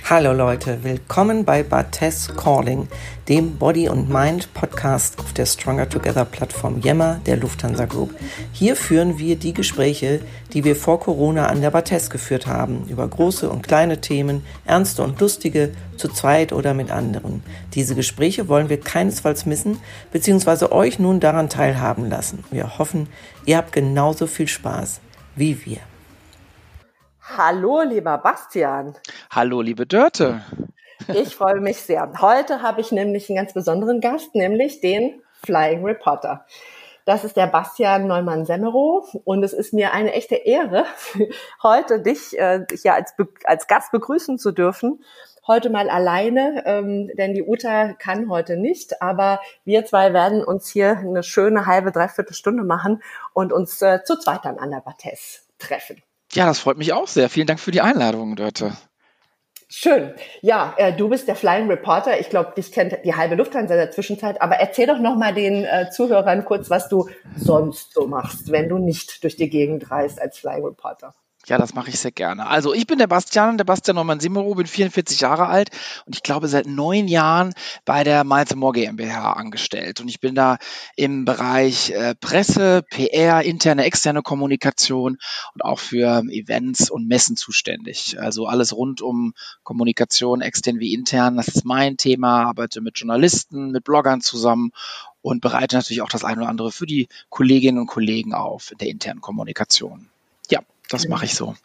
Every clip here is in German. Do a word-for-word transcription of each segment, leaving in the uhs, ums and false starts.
Hallo Leute, willkommen bei Barthes Calling, dem Body- und Mind-Podcast auf der Stronger Together Plattform Yammer der Lufthansa Group. Hier führen wir die Gespräche, die wir vor Corona an der Barthes geführt haben, über große und kleine Themen, ernste und lustige, zu zweit oder mit anderen. Diese Gespräche wollen wir keinesfalls missen, beziehungsweise euch nun daran teilhaben lassen. Wir hoffen, ihr habt genauso viel Spaß wie wir. Hallo, lieber Bastian. Hallo, liebe Dörte. Ich freue mich sehr. Heute habe ich nämlich einen ganz besonderen Gast, nämlich den Flying Reporter. Das ist der Bastian Neumann-Semmerow und es ist mir eine echte Ehre, heute dich äh, hier als, Be- als Gast begrüßen zu dürfen. Heute mal alleine, ähm, denn die Uta kann heute nicht, aber wir zwei werden uns hier eine schöne halbe, dreiviertel Stunde machen und uns äh, zu zweit dann an der Barthes treffen. Ja, das freut mich auch sehr. Vielen Dank für die Einladung, Dörte. Schön. Ja, äh, du bist der Flying Reporter. Ich glaube, dich kennt die halbe Lufthansa in der Zwischenzeit. Aber erzähl doch noch mal den äh, Zuhörern kurz, was du sonst so machst, wenn du nicht durch die Gegend reist als Flying Reporter. Ja, das mache ich sehr gerne. Also ich bin der Bastian, der Bastian Neumann-Semmerow, bin vierundvierzig Jahre alt und ich glaube seit neun Jahren bei der Miles More GmbH angestellt. Und ich bin da im Bereich äh, Presse, P R, interne, externe Kommunikation und auch für Events und Messen zuständig. Also alles rund um Kommunikation, extern wie intern. Das ist mein Thema, arbeite mit Journalisten, mit Bloggern zusammen und bereite natürlich auch das eine oder andere für die Kolleginnen und Kollegen auf in der internen Kommunikation. Ja. Das mache ich so.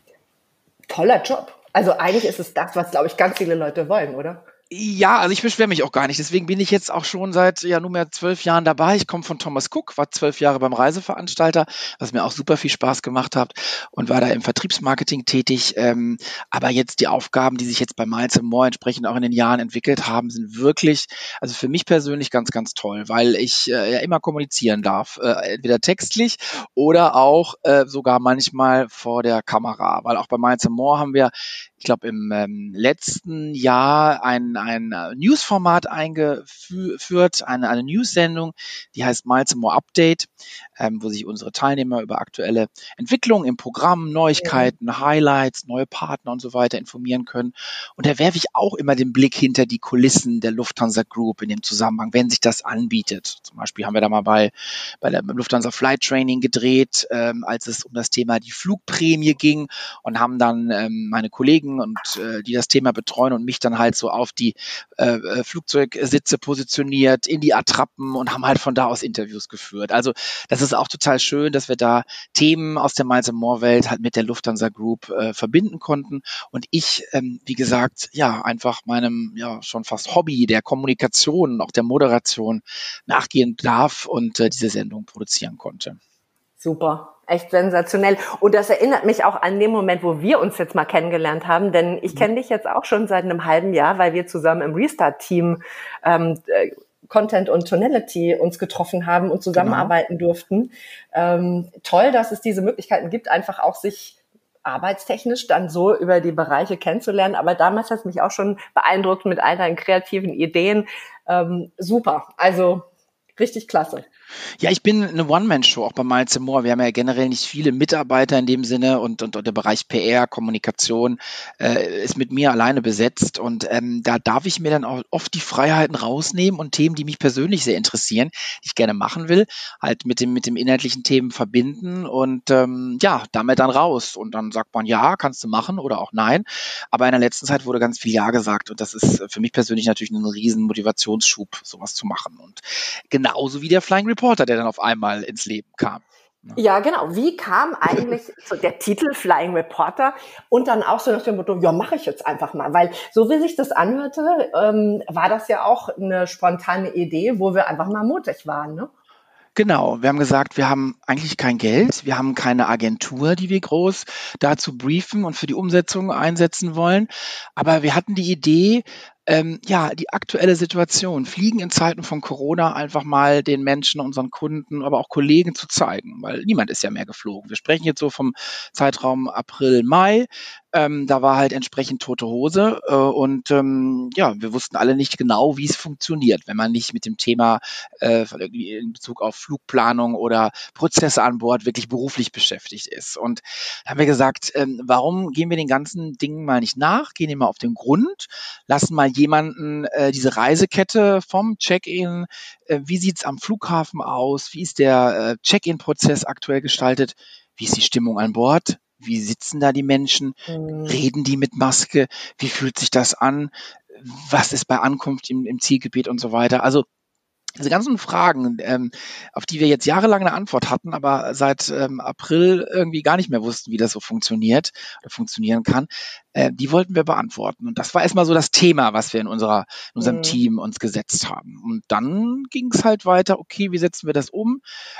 Toller Job. Also eigentlich ist es das, was, glaube ich, ganz viele Leute wollen, oder? Ja, also ich beschwere mich auch gar nicht. Deswegen bin ich jetzt auch schon seit ja nunmehr zwölf Jahren dabei. Ich komme von Thomas Cook, war zwölf Jahre beim Reiseveranstalter, was mir auch super viel Spaß gemacht hat und war da im Vertriebsmarketing tätig. Ähm, aber jetzt die Aufgaben, die sich jetzt bei Miles More entsprechend auch in den Jahren entwickelt haben, sind wirklich, also für mich persönlich ganz, ganz toll, weil ich äh, ja immer kommunizieren darf, äh, entweder textlich oder auch äh, sogar manchmal vor der Kamera, weil auch bei Miles More haben wir, ich glaube, im ähm, letzten Jahr ein, ein News-Format eingeführt, eine, eine News-Sendung, die heißt Miles More Update, ähm, wo sich unsere Teilnehmer über aktuelle Entwicklungen im Programm, Neuigkeiten, ja. Highlights, neue Partner und so weiter informieren können. Und da werfe ich auch immer den Blick hinter die Kulissen der Lufthansa Group in dem Zusammenhang, wenn sich das anbietet. Zum Beispiel haben wir da mal bei, bei der Lufthansa Flight Training gedreht, ähm, als es um das Thema die Flugprämie ging und haben dann ähm, meine Kollegen und äh, die das Thema betreuen und mich dann halt so auf die äh, Flugzeugsitze positioniert, in die Attrappen und haben halt von da aus Interviews geführt. Also das ist auch total schön, dass wir da Themen aus der Miles More Welt halt mit der Lufthansa Group äh, verbinden konnten und ich, ähm, wie gesagt, ja, einfach meinem ja schon fast Hobby der Kommunikation und auch der Moderation nachgehen darf und äh, diese Sendung produzieren konnte. Super, echt sensationell. Und das erinnert mich auch an den Moment, wo wir uns jetzt mal kennengelernt haben, denn ich kenne dich jetzt auch schon seit einem halben Jahr, weil wir zusammen im Restart-Team ähm, Content und Tonality uns getroffen haben und zusammenarbeiten genau. durften. Ähm, toll, dass es diese Möglichkeiten gibt, einfach auch sich arbeitstechnisch dann so über die Bereiche kennenzulernen. Aber damals hat es mich auch schon beeindruckt mit all deinen kreativen Ideen. Ähm, super, also richtig klasse. Ja, ich bin eine One-Man-Show, auch bei Miles More. Wir haben ja generell nicht viele Mitarbeiter in dem Sinne und, und, und der Bereich P R, Kommunikation äh, ist mit mir alleine besetzt und ähm, da darf ich mir dann auch oft die Freiheiten rausnehmen und Themen, die mich persönlich sehr interessieren, die ich gerne machen will, halt mit dem mit dem inhaltlichen Themen verbinden und ähm, ja, damit dann raus und dann sagt man ja, kannst du machen oder auch nein, aber in der letzten Zeit wurde ganz viel ja gesagt und das ist für mich persönlich natürlich ein riesen Motivationsschub, sowas zu machen und genauso wie der Flying Reporter, der dann auf einmal ins Leben kam. Ja, genau. Wie kam eigentlich so der Titel Flying Reporter und dann auch so nach dem Motto, ja, mache ich jetzt einfach mal, weil so wie sich das anhörte, ähm, war das ja auch eine spontane Idee, wo wir einfach mal mutig waren, ne? Genau, wir haben gesagt, wir haben eigentlich kein Geld, wir haben keine Agentur, die wir groß dazu briefen und für die Umsetzung einsetzen wollen, aber wir hatten die Idee, Ähm, ja, die aktuelle Situation, Fliegen in Zeiten von Corona einfach mal den Menschen, unseren Kunden, aber auch Kollegen zu zeigen, weil niemand ist ja mehr geflogen. Wir sprechen jetzt so vom Zeitraum April, Mai. Ähm, da war halt entsprechend tote Hose äh, und ähm, ja, wir wussten alle nicht genau, wie es funktioniert, wenn man nicht mit dem Thema äh, in Bezug auf Flugplanung oder Prozesse an Bord wirklich beruflich beschäftigt ist. Und da haben wir gesagt, ähm, warum gehen wir den ganzen Dingen mal nicht nach, gehen wir mal auf den Grund, lassen mal jemanden äh, diese Reisekette vom Check-in, äh, wie sieht's am Flughafen aus, wie ist der äh, Check-in-Prozess aktuell gestaltet, wie ist die Stimmung an Bord, wie sitzen da die Menschen, Mhm. reden die mit Maske, wie fühlt sich das an, was ist bei Ankunft im, im Zielgebiet und so weiter. Also diese ganzen Fragen, ähm, auf die wir jetzt jahrelang eine Antwort hatten, aber seit ähm, April irgendwie gar nicht mehr wussten, wie das so funktioniert oder funktionieren kann, äh, die wollten wir beantworten. Und das war erstmal so das Thema, was wir in unserer, in unserem Mhm. Team uns gesetzt haben. Und dann ging es halt weiter, okay, wie setzen wir das um?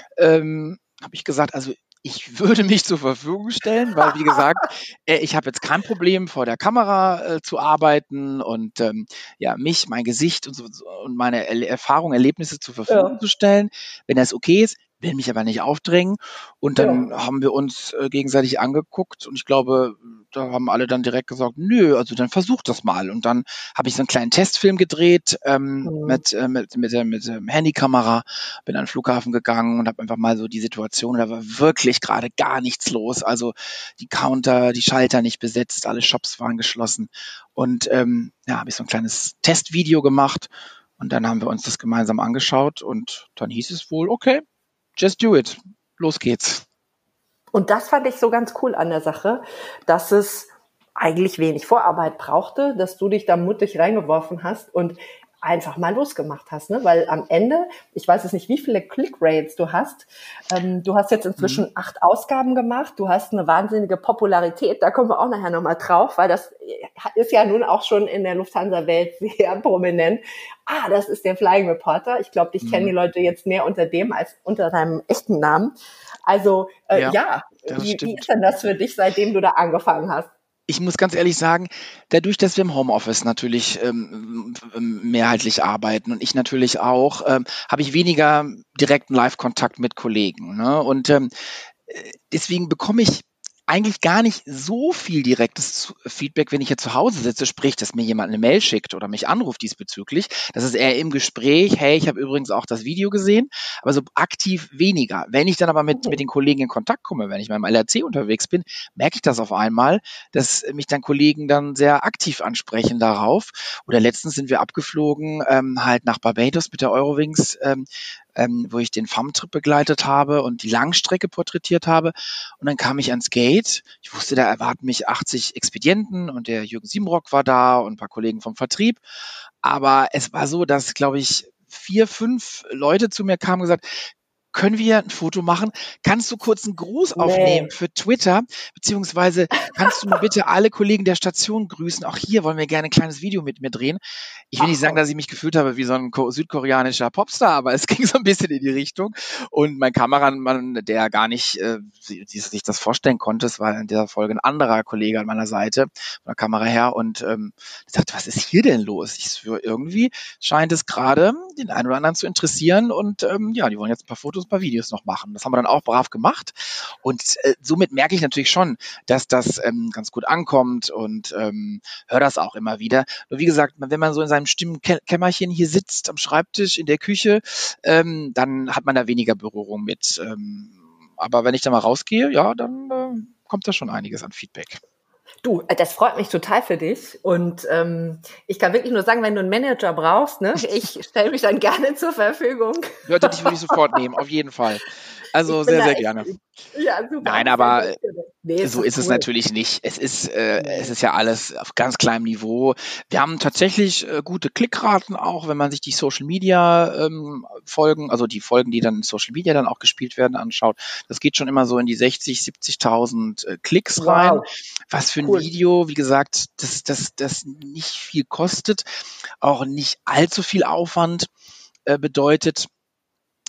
Ähm, habe ich gesagt, also ich würde mich zur Verfügung stellen, weil wie gesagt, äh, ich habe jetzt kein Problem vor der Kamera äh, zu arbeiten und ähm, ja mich, mein Gesicht und, so, und meine er Erfahrungen, Erlebnisse zur Verfügung Ja, zu stellen, wenn das okay ist, will mich aber nicht aufdrängen. Und dann ja. haben wir uns äh, gegenseitig angeguckt und ich glaube, da haben alle dann direkt gesagt, nö, also dann versuch das mal. Und dann habe ich so einen kleinen Testfilm gedreht ähm, Mhm. mit, äh, mit, mit, der, mit der Handykamera, bin an den Flughafen gegangen und habe einfach mal so die Situation, da war wirklich gerade gar nichts los. Also die Counter, die Schalter nicht besetzt, alle Shops waren geschlossen. Und ähm, ja, habe ich so ein kleines Testvideo gemacht und dann haben wir uns das gemeinsam angeschaut und dann hieß es wohl, okay, just do it. Los geht's. Und das fand ich so ganz cool an der Sache, dass es eigentlich wenig Vorarbeit brauchte, dass du dich da mutig reingeworfen hast und einfach mal losgemacht hast, ne? Weil am Ende, ich weiß jetzt nicht, wie viele Click-Rates du hast. Ähm, du hast jetzt inzwischen Mhm. acht Ausgaben gemacht. Du hast eine wahnsinnige Popularität. Da kommen wir auch nachher nochmal drauf, weil das ist ja nun auch schon in der Lufthansa-Welt sehr prominent. Ah, das ist der Flying Reporter. Ich glaube, dich kennen die Mhm. Leute jetzt mehr unter dem als unter deinem echten Namen. Also äh, Ja, ja, das wie, wie ist stimmt. denn das für dich, seitdem du da angefangen hast? Ich muss ganz ehrlich sagen, dadurch, dass wir im Homeoffice natürlich ähm, mehrheitlich arbeiten und ich natürlich auch, ähm, habe ich weniger direkten Live-Kontakt mit Kollegen. Ne? Und ähm, deswegen bekomme ich eigentlich gar nicht so viel direktes Feedback, wenn ich hier zu Hause sitze, sprich, dass mir jemand eine Mail schickt oder mich anruft diesbezüglich. Das ist eher im Gespräch, hey, ich habe übrigens auch das Video gesehen, aber so aktiv weniger. Wenn ich dann aber mit, mit Mhm. den Kollegen in Kontakt komme, wenn ich mal im L R C unterwegs bin, merke ich das auf einmal, dass mich dann Kollegen dann sehr aktiv ansprechen darauf. Oder letztens sind wir abgeflogen, ähm, halt nach Barbados mit der Eurowings, ähm, ähm, wo ich den F A M-Trip begleitet habe und die Langstrecke porträtiert habe. Und dann kam ich ans Gate. Ich wusste, da erwarten mich achtzig Expedienten und der Jürgen Siebenrock war da und ein paar Kollegen vom Vertrieb. Aber es war so, dass, glaube ich, vier, fünf Leute zu mir kamen und gesagt, können wir ein Foto machen? Kannst du kurz einen Gruß aufnehmen Nee. für Twitter? Beziehungsweise kannst du mal bitte alle Kollegen der Station grüßen? Auch hier wollen wir gerne ein kleines Video mit mir drehen. Ich will nicht Ach sagen, komm. dass ich mich gefühlt habe wie so ein ko- südkoreanischer Popstar, aber es ging so ein bisschen in die Richtung. Und mein Kameramann, der gar nicht äh, si- sich das vorstellen konnte, es war in dieser Folge ein anderer Kollege an meiner Seite von der Kamera her und ähm, ich dachte, was ist hier denn los? Ich so, irgendwie scheint es gerade den einen oder anderen zu interessieren und ähm, ja, die wollen jetzt ein paar Fotos, ein paar Videos noch machen. Das haben wir dann auch brav gemacht und äh, somit merke ich natürlich schon, dass das ähm, ganz gut ankommt und ähm, höre das auch immer wieder. Nur wie gesagt, wenn man so in seinem Stimmkämmerchen hier sitzt, am Schreibtisch, in der Küche, ähm, dann hat man da weniger Berührung mit. Ähm, aber wenn ich da mal rausgehe, ja, dann äh, kommt da schon einiges an Feedback. Du, äh, das freut mich total für dich. Und ähm, ich kann wirklich nur sagen, wenn du einen Manager brauchst, ne, ich stelle mich dann gerne zur Verfügung. Leute, dich würde ich sofort nehmen, auf jeden Fall. Also Ich bin sehr, da sehr echt, gerne. ja, super, Nein, habe ich sehr aber gut gemacht. Nee, ist so doch ist es cool. natürlich nicht. Es ist, äh, es Nee. ist ja alles auf ganz kleinem Niveau. Wir haben tatsächlich äh, gute Klickraten auch, wenn man sich die Social Media ähm, Folgen, also die Folgen, die dann in Social Media dann auch gespielt werden, anschaut. Das geht schon immer so in die sechzig, siebzigtausend äh, Klicks rein. Wow, Was für ein cool. Video, wie gesagt, das, das, das nicht viel kostet, auch nicht allzu viel Aufwand äh, bedeutet.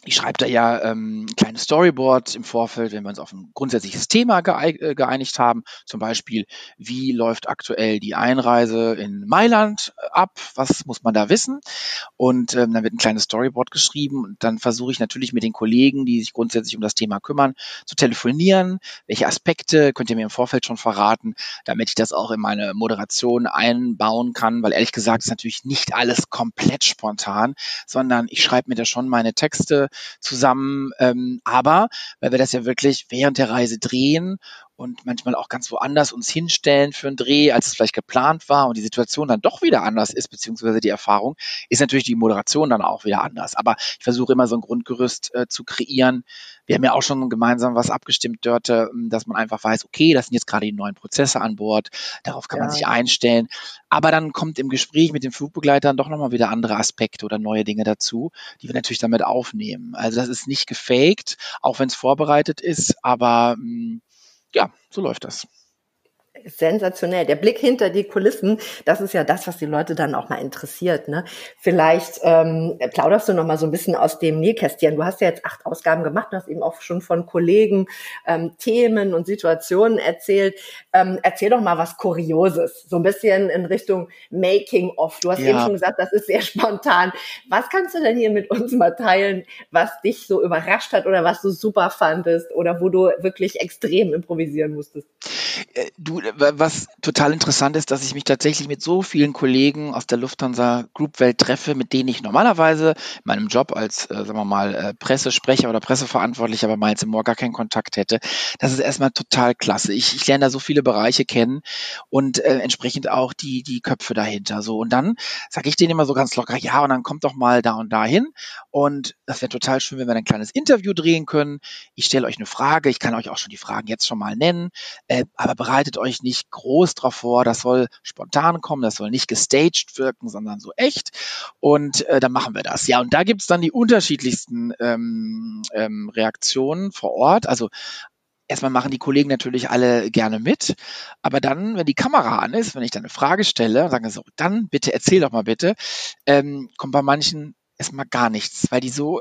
Ich schreibe da ja ähm, ein kleines Storyboard im Vorfeld, wenn wir uns auf ein grundsätzliches Thema geeig- äh, geeinigt haben. Zum Beispiel, wie läuft aktuell die Einreise in Mailand äh, ab? Was muss man da wissen? Und ähm, dann wird ein kleines Storyboard geschrieben und dann versuche ich natürlich mit den Kollegen, die sich grundsätzlich um das Thema kümmern, zu telefonieren. Welche Aspekte könnt ihr mir im Vorfeld schon verraten, damit ich das auch in meine Moderation einbauen kann? Weil ehrlich gesagt ist natürlich nicht alles komplett spontan, sondern ich schreibe mir da schon meine Texte zusammen. Ähm, aber weil wir das ja wirklich während der Reise drehen und manchmal auch ganz woanders uns hinstellen für einen Dreh, als es vielleicht geplant war und die Situation dann doch wieder anders ist, beziehungsweise die Erfahrung, ist natürlich die Moderation dann auch wieder anders. Aber ich versuche immer so ein Grundgerüst äh, zu kreieren. Wir haben ja auch schon gemeinsam was abgestimmt, Dörte, dass man einfach weiß, okay, das sind jetzt gerade die neuen Prozesse an Bord, darauf kann man Ja. sich einstellen. Aber dann kommt im Gespräch mit den Flugbegleitern doch nochmal wieder andere Aspekte oder neue Dinge dazu, die wir natürlich damit aufnehmen. Also das ist nicht gefaked, auch wenn es vorbereitet ist, aber mh, ja, so läuft das. Sensationell. Der Blick hinter die Kulissen, das ist ja das, was die Leute dann auch mal interessiert. Ne? Vielleicht ähm, plauderst du noch mal so ein bisschen aus dem Nähkästchen. Du hast ja jetzt acht Ausgaben gemacht, du hast eben auch schon von Kollegen ähm, Themen und Situationen erzählt. Ähm, erzähl doch mal was Kurioses, so ein bisschen in Richtung Making-of. Du hast Ja. eben schon gesagt, das ist sehr spontan. Was kannst du denn hier mit uns mal teilen, was dich so überrascht hat oder was du super fandest oder wo du wirklich extrem improvisieren musstest? Äh, Du, äh, was total interessant ist, dass ich mich tatsächlich mit so vielen Kollegen aus der Lufthansa Group Welt treffe, mit denen ich normalerweise in meinem Job als, äh, sagen wir mal, äh, Pressesprecher oder Presseverantwortlicher bei Miles and More gar keinen Kontakt hätte. Das ist erstmal total klasse. Ich, ich lerne da so viele Bereiche kennen und äh, entsprechend auch die, die Köpfe dahinter. So. Und dann sage ich denen immer so ganz locker, ja, und dann kommt doch mal da und da hin. Und das wäre total schön, wenn wir ein kleines Interview drehen können. Ich stelle euch eine Frage, ich kann euch auch schon die Fragen jetzt schon mal nennen. Äh, aber bereitet euch nicht groß drauf vor, das soll spontan kommen, das soll nicht gestaged wirken, sondern so echt. Und äh, dann machen wir das. Ja, und da gibt's dann die unterschiedlichsten ähm, ähm, Reaktionen vor Ort. Also erstmal machen die Kollegen natürlich alle gerne mit, aber dann, wenn die Kamera an ist, wenn ich dann eine Frage stelle, sagen sie so, dann bitte erzähl doch mal bitte, ähm, kommt bei manchen erstmal gar nichts, weil die so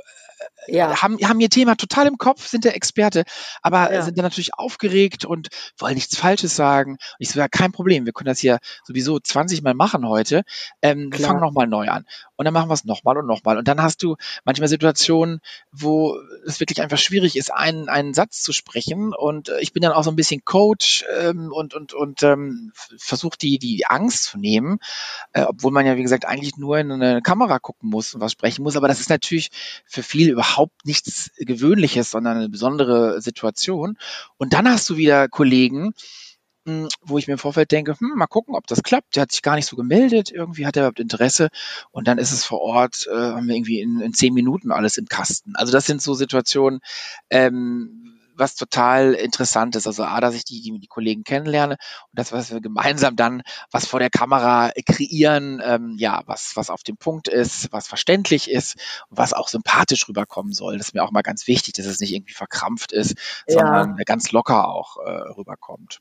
Ja, haben, haben ihr Thema total im Kopf, sind der Experte, aber ja. sind dann natürlich aufgeregt und wollen nichts Falsches sagen. Und ich so, ja, kein Problem, wir können das hier sowieso zwanzig Mal machen heute. Ähm, wir fangen Klar. nochmal neu an. Und dann machen wir es nochmal und nochmal. Und dann hast du manchmal Situationen, wo es wirklich einfach schwierig ist, einen, einen Satz zu sprechen. Und äh, ich bin dann auch so ein bisschen Coach ähm, und, und, und ähm, versuche die, die Angst zu nehmen, äh, obwohl man ja, wie gesagt, eigentlich nur in eine Kamera gucken muss und was sprechen muss. Aber das ist natürlich für viele überhaupt nichts Gewöhnliches, sondern eine besondere Situation. Und dann hast du wieder Kollegen, mh, wo ich mir im Vorfeld denke, hm, mal gucken, ob das klappt. Der hat sich gar nicht so gemeldet, irgendwie hat er überhaupt Interesse. Und dann ist es vor Ort, äh, haben wir irgendwie in, in zehn Minuten alles im Kasten. Also das sind so Situationen, ähm, was total interessant ist. Also A, dass ich die, die, die Kollegen kennenlerne und das, was wir gemeinsam dann, was vor der Kamera kreieren, ähm, ja, was, was auf dem Punkt ist, was verständlich ist und was auch sympathisch rüberkommen soll. Das ist mir auch mal ganz wichtig, dass es nicht irgendwie verkrampft ist, sondern Ja. ganz locker auch äh, rüberkommt.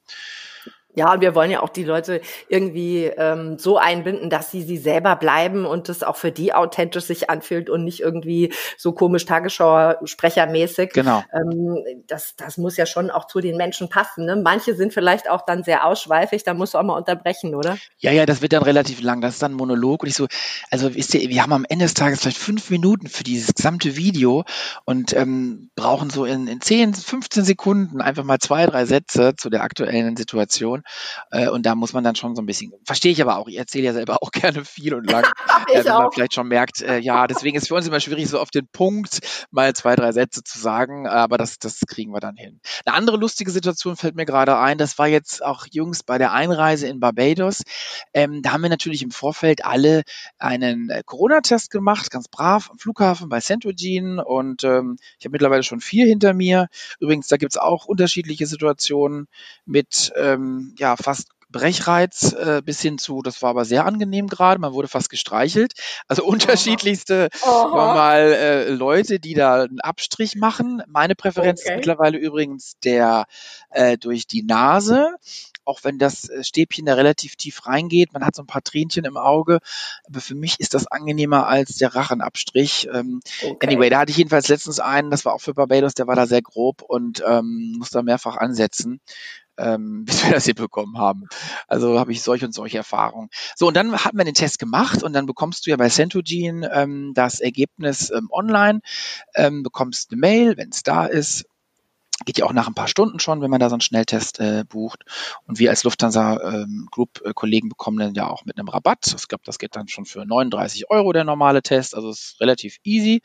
Ja, und wir wollen ja auch die Leute irgendwie ähm, so einbinden, dass sie sie selber bleiben und das auch für die authentisch sich anfühlt und nicht irgendwie so komisch Tagesschau-sprechermäßig. Genau. Ähm, das, das muss ja schon auch zu den Menschen passen. Ne? Manche sind vielleicht auch dann sehr ausschweifig, da musst du auch mal unterbrechen, oder? Ja, ja, das wird dann relativ lang. Das ist dann ein Monolog und ich so, also wisst ihr, wir haben am Ende des Tages vielleicht fünf Minuten für dieses gesamte Video und ähm, brauchen so in, in zehn, fünfzehn Sekunden einfach mal zwei, drei Sätze zu der aktuellen Situation. Äh, und da muss man dann schon so ein bisschen, verstehe ich aber auch, ich erzähle ja selber auch gerne viel und lang, äh, Ich wenn man auch. vielleicht schon merkt, äh, ja, deswegen ist für uns immer schwierig, so auf den Punkt mal zwei, drei Sätze zu sagen, aber das, das kriegen wir dann hin. Eine andere lustige Situation fällt mir gerade ein, das war jetzt auch jüngst bei der Einreise in Barbados. Ähm, da haben wir natürlich im Vorfeld alle einen äh, Corona-Test gemacht, ganz brav am Flughafen bei Centrogene und ähm, ich habe mittlerweile schon vier hinter mir. Übrigens, da gibt's auch unterschiedliche Situationen mit ähm, ja fast Brechreiz äh, bis hin zu, das war aber sehr angenehm gerade, man wurde fast gestreichelt. Also unterschiedlichste, sagen wir Aha. mal, äh, Leute, die da einen Abstrich machen. Meine Präferenz ist Okay. mittlerweile übrigens der äh, durch die Nase. Auch wenn das äh, Stäbchen da relativ tief reingeht, man hat so ein paar Tränchen im Auge, aber für mich ist das angenehmer als der Rachenabstrich. Ähm, anyway, Okay. da hatte ich jedenfalls letztens einen, das war auch für Barbados, der war da sehr grob und ähm, musste da mehrfach ansetzen, ähm, bis wir das hinbekommen haben. Also habe ich solche und solche Erfahrungen. So, und dann hatten wir den Test gemacht und dann bekommst du ja bei Centogene ähm, das Ergebnis ähm, online, ähm, bekommst eine Mail, wenn es da ist. Geht ja auch nach ein paar Stunden schon, wenn man da so einen Schnelltest äh, bucht. Und wir als Lufthansa ähm, Group-Kollegen bekommen dann ja auch mit einem Rabatt. Ich glaube, das geht dann schon für neununddreißig Euro der normale Test. Also ist relativ easy.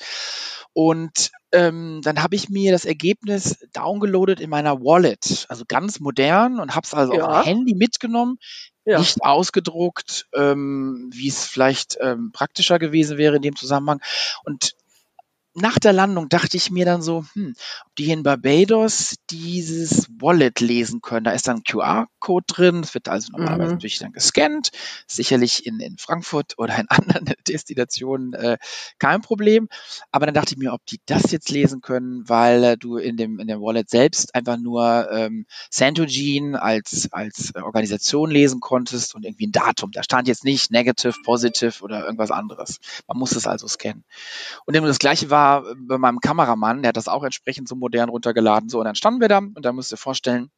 Und ähm, dann habe ich mir das Ergebnis downgeloadet in meiner Wallet. Also ganz modern und habe es also auf dem Ja. Handy mitgenommen. Ja. Nicht ausgedruckt, ähm, wie es vielleicht ähm, praktischer gewesen wäre in dem Zusammenhang. Und nach der Landung dachte ich mir dann so, hm, ob die hier in Barbados dieses Wallet lesen können. Da ist dann ein Q R-Code drin, das wird also normalerweise Mhm. natürlich dann gescannt. Sicherlich in, in Frankfurt oder in anderen Destinationen äh, kein Problem. Aber dann dachte ich mir, ob die das jetzt lesen können, weil äh, du in dem, in dem Wallet selbst einfach nur ähm, Centogene als, als Organisation lesen konntest und irgendwie ein Datum. Da stand jetzt nicht negative, positive oder irgendwas anderes. Man muss es also scannen. Und das Gleiche war bei meinem Kameramann, der hat das auch entsprechend so modern runtergeladen. So, und dann standen wir da und da musst du dir vorstellen,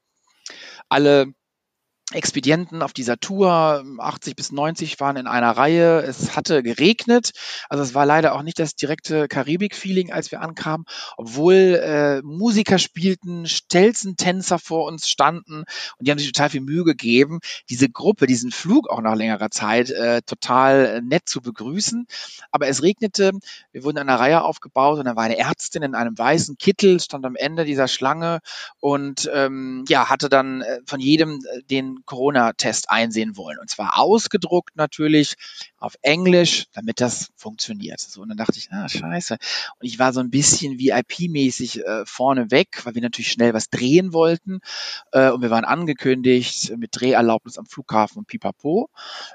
alle Expedienten auf dieser Tour, achtzig bis neunzig waren in einer Reihe. Es hatte geregnet, also es war leider auch nicht das direkte Karibik-Feeling, als wir ankamen, obwohl äh, Musiker spielten, Stelzen-Tänzer vor uns standen und die haben sich total viel Mühe gegeben, diese Gruppe, diesen Flug auch nach längerer Zeit äh, total nett zu begrüßen. Aber es regnete, wir wurden in einer Reihe aufgebaut und da war eine Ärztin in einem weißen Kittel, stand am Ende dieser Schlange und ähm, ja, hatte dann äh, von jedem äh, den Corona-Test einsehen wollen. Und zwar ausgedruckt natürlich auf Englisch, damit das funktioniert. So, und dann dachte ich, ah, scheiße. Und ich war so ein bisschen V I P-mäßig äh, vorne weg, weil wir natürlich schnell was drehen wollten. Äh, und wir waren angekündigt mit Dreherlaubnis am Flughafen und pipapo.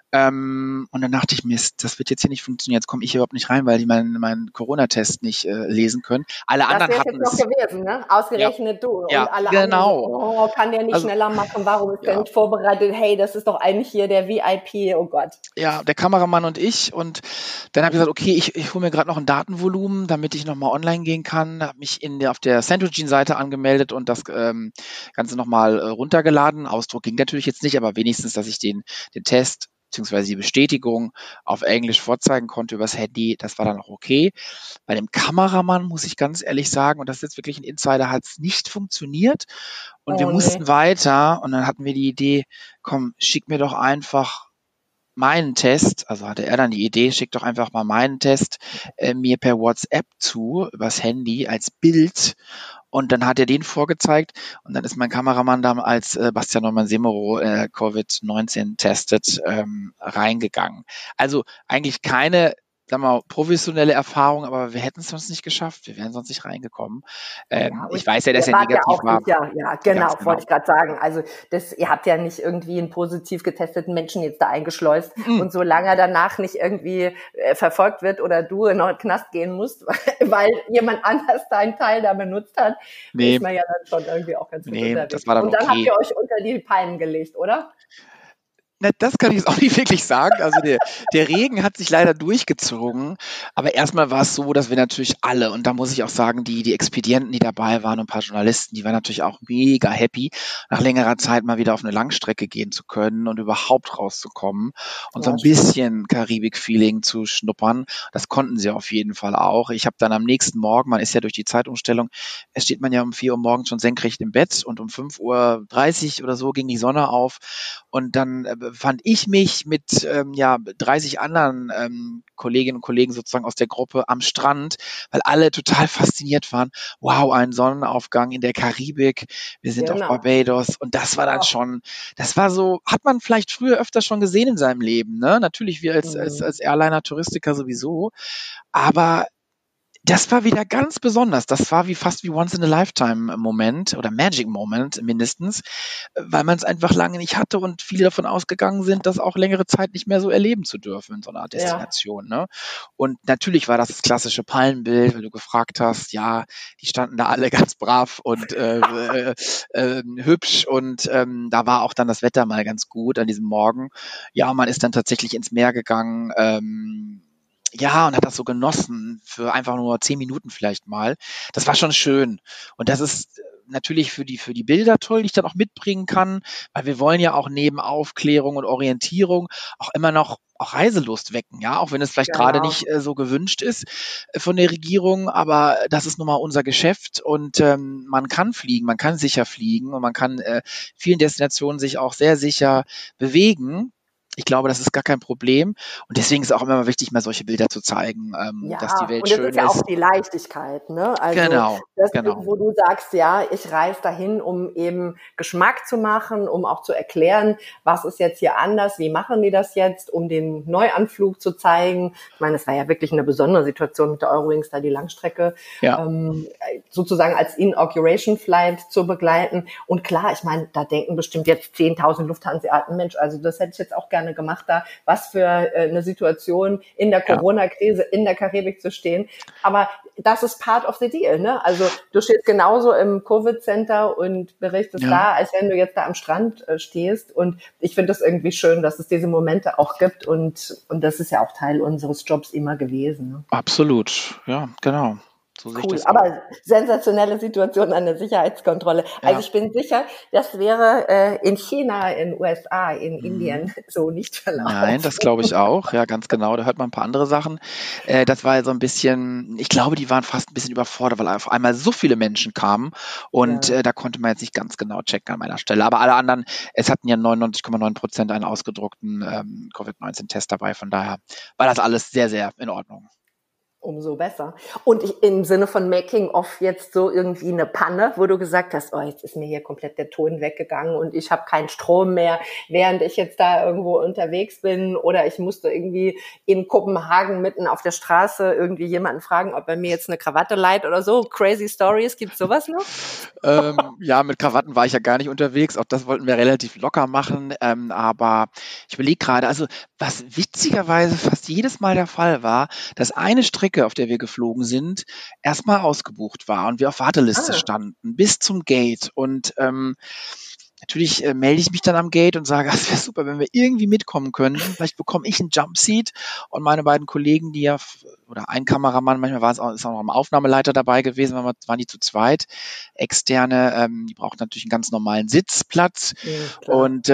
Ähm, und dann dachte ich, Mist, das wird jetzt hier nicht funktionieren. Jetzt komme ich überhaupt nicht rein, weil die meinen, meinen Corona-Test nicht äh, lesen können. Alle Das anderen wäre es hatten jetzt noch es. gewesen, ne? Ja, Ausgerechnet du. Und ja, alle anderen so, genau. oh, kann der nicht Also, schneller machen? Warum ist der ja. nicht vorbereitet? Hey, das ist doch eigentlich hier der V I P. Oh Gott. Ja, der Kameramann und ich. Und dann habe ich gesagt, okay, ich, ich hole mir gerade noch ein Datenvolumen, damit ich nochmal online gehen kann. Habe mich in der, auf der Centogene-Seite angemeldet und das ähm, Ganze nochmal äh, runtergeladen. Ausdruck ging natürlich jetzt nicht, aber wenigstens, dass ich den, den Test beziehungsweise die Bestätigung auf Englisch vorzeigen konnte übers Handy. Das war dann auch okay. Bei dem Kameramann muss ich ganz ehrlich sagen, und das ist jetzt wirklich ein Insider, hat es nicht funktioniert. Und wir Oh mussten nee. weiter und dann hatten wir die Idee, komm, schick mir doch einfach meinen Test, also hatte er dann die Idee, schick doch einfach mal meinen Test äh, mir per WhatsApp zu, übers Handy als Bild. Und dann hat er den vorgezeigt und dann ist mein Kameramann dann als äh, Bastian Neumann Semero äh, Covid neunzehn testet ähm, reingegangen. Also eigentlich keine, sagen wir mal, professionelle Erfahrung, aber wir hätten es sonst nicht geschafft. Wir wären sonst nicht reingekommen. Ähm, Ja, und ich weiß ja, dass ihr er wart ja negativ auch war. sicher, ja, Ganz genau, genau. wollte ich gerade sagen. Also das, ihr habt ja nicht irgendwie einen positiv getesteten Menschen jetzt da eingeschleust Mhm. und solange er danach nicht irgendwie äh, verfolgt wird oder du in den Knast gehen musst, weil, weil jemand anders deinen Teil da benutzt hat, Nee, ist man ja dann schon irgendwie auch ganz gut nee, unterwegs. das war dann Und dann habt okay. ihr euch unter die Palmen gelegt, oder? Na, das kann ich jetzt auch nicht wirklich sagen. Also der, der Regen hat sich leider durchgezogen. Aber erstmal war es so, dass wir natürlich alle, und da muss ich auch sagen, die, die Expedienten, die dabei waren und ein paar Journalisten, die waren natürlich auch mega happy, nach längerer Zeit mal wieder auf eine Langstrecke gehen zu können und überhaupt rauszukommen und so Ja, ein schön. bisschen Karibik-Feeling zu schnuppern. Das konnten sie auf jeden Fall auch. Ich habe dann am nächsten Morgen, man ist ja durch die Zeitumstellung, es steht man ja um vier Uhr morgens schon senkrecht im Bett und um fünf Uhr dreißig oder so ging die Sonne auf. Und dann äh, fand ich mich mit ähm, ja, dreißig anderen ähm, Kolleginnen und Kollegen sozusagen aus der Gruppe am Strand, weil alle total fasziniert waren. Wow, ein Sonnenaufgang in der Karibik. Wir sind auf Genau. Barbados. Und das war dann Oh. schon, das war so, hat man vielleicht früher öfter schon gesehen in seinem Leben. Ne? Natürlich wir als, als, Mhm. als Airliner, Touristiker sowieso. Aber Das war wieder ganz besonders. Das war wie fast wie Once in a Lifetime Moment oder Magic Moment mindestens, weil man es einfach lange nicht hatte und viele davon ausgegangen sind, das auch längere Zeit nicht mehr so erleben zu dürfen in so einer Ja. Destination. Ne? Und natürlich war das das klassische Palmenbild, weil du gefragt hast, ja, die standen da alle ganz brav und äh, äh, äh, hübsch und ähm, da war auch dann das Wetter mal ganz gut an diesem Morgen. Ja, man ist dann tatsächlich ins Meer gegangen, ähm, ja, und hat das so genossen für einfach nur zehn Minuten vielleicht mal. Das war schon schön. Und das ist äh, natürlich für die, für die Bilder toll, die ich dann auch mitbringen kann, weil wir wollen ja auch neben Aufklärung und Orientierung auch immer noch auch Reiselust wecken, ja, auch wenn es vielleicht gerade Genau. nicht äh, so gewünscht ist äh, von der Regierung, aber das ist nun mal unser Geschäft und ähm, man kann fliegen, man kann sicher fliegen und man kann äh, vielen Destinationen sich auch sehr sicher bewegen. Ich glaube, das ist gar kein Problem. Und deswegen ist es auch immer mal wichtig, mal solche Bilder zu zeigen, ähm, dass die Ja, Welt und es schön ist ja ist. auch die Leichtigkeit, ne? Also Genau, das, genau. wo du sagst, ja, ich reise dahin, um eben Geschmack zu machen, um auch zu erklären, was ist jetzt hier anders, wie machen die das jetzt, um den Neuanflug zu zeigen. Ich meine, es war ja wirklich eine besondere Situation mit der Eurowings, da die Langstrecke Ja, ähm, sozusagen als Inauguration Flight zu begleiten. Und klar, ich meine, da denken bestimmt jetzt zehntausend Lufthanseaten, Mensch, also das hätte ich jetzt auch gerne gemacht, da was für äh, eine Situation in der ja, Corona-Krise in der Karibik zu stehen. Aber das ist part of the deal, ne? Also du stehst genauso im Covid-Center und berichtest ja. da, als wenn du jetzt da am Strand äh, stehst. Und ich finde es irgendwie schön, dass es diese Momente auch gibt. Und, und das ist ja auch Teil unseres Jobs immer gewesen. Ne? Absolut. Ja, genau. So sehe ich Cool, das auch. aber sensationelle Situation an der Sicherheitskontrolle. Also Ja. ich bin sicher, das wäre äh, in China, in U S A, in Mhm. Indien so nicht verlaufen. Nein, das glaube ich auch. Ja, ganz genau. Da hört man ein paar andere Sachen. Äh, das war so ein bisschen, ich glaube, die waren fast ein bisschen überfordert, weil auf einmal so viele Menschen kamen und Ja. äh, da konnte man jetzt nicht ganz genau checken an meiner Stelle. Aber alle anderen, es hatten ja neunundneunzig Komma neun Prozent einen ausgedruckten ähm, Covid neunzehn Test dabei. Von daher war das alles sehr, sehr in Ordnung. Umso besser. Und ich, im Sinne von Making of jetzt so irgendwie eine Panne, wo du gesagt hast, oh, jetzt ist mir hier komplett der Ton weggegangen und ich habe keinen Strom mehr, während ich jetzt da irgendwo unterwegs bin, oder ich musste irgendwie in Kopenhagen mitten auf der Straße irgendwie jemanden fragen, ob er mir jetzt eine Krawatte leiht oder so. Crazy Stories, gibt's sowas noch? ähm, ja, mit Krawatten war ich ja gar nicht unterwegs. Auch das wollten wir relativ locker machen. Ähm, aber ich überlege gerade, also was witzigerweise fast jedes Mal der Fall war, dass eine Strecke, auf der wir geflogen sind, erstmal ausgebucht war und wir auf Warteliste Ah, standen bis zum Gate. Und ähm, natürlich äh, melde ich mich dann am Gate und sage, es wäre super, wenn wir irgendwie mitkommen können. Vielleicht bekomme ich einen Jumpseat und meine beiden Kollegen, die ja, f- oder ein Kameramann, manchmal war es auch, ist auch noch ein Aufnahmeleiter dabei gewesen, waren, wir, waren die zu zweit, externe, ähm, die brauchten natürlich einen ganz normalen Sitzplatz. ja, klar. Und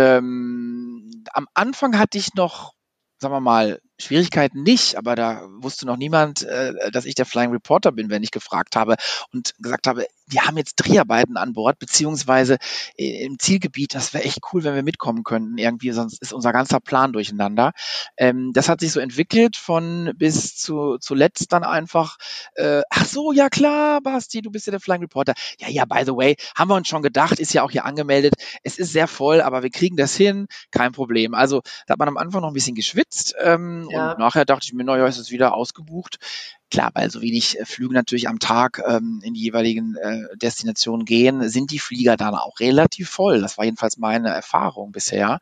ähm, am Anfang hatte ich noch, sagen wir mal, Schwierigkeiten nicht, aber da wusste noch niemand, äh, dass ich der Flying Reporter bin, wenn ich gefragt habe und gesagt habe, wir haben jetzt Dreharbeiten an Bord, beziehungsweise äh, im Zielgebiet, das wäre echt cool, wenn wir mitkommen könnten. Irgendwie, sonst ist unser ganzer Plan durcheinander. Ähm, das hat sich so entwickelt von bis zu zuletzt dann einfach, äh, ach so, ja klar, Basti, du bist ja der Flying Reporter. Ja, ja, by the way, haben wir uns schon gedacht, ist ja auch hier angemeldet. Es ist sehr voll, aber wir kriegen das hin, kein Problem. Also da hat man am Anfang noch ein bisschen geschwitzt ähm, und Ja. nachher dachte ich mir, naja, ist es wieder ausgebucht. Klar, weil so wenig äh, Flüge natürlich am Tag ähm, in die jeweiligen äh, Destinationen gehen, sind die Flieger dann auch relativ voll. Das war jedenfalls meine Erfahrung bisher.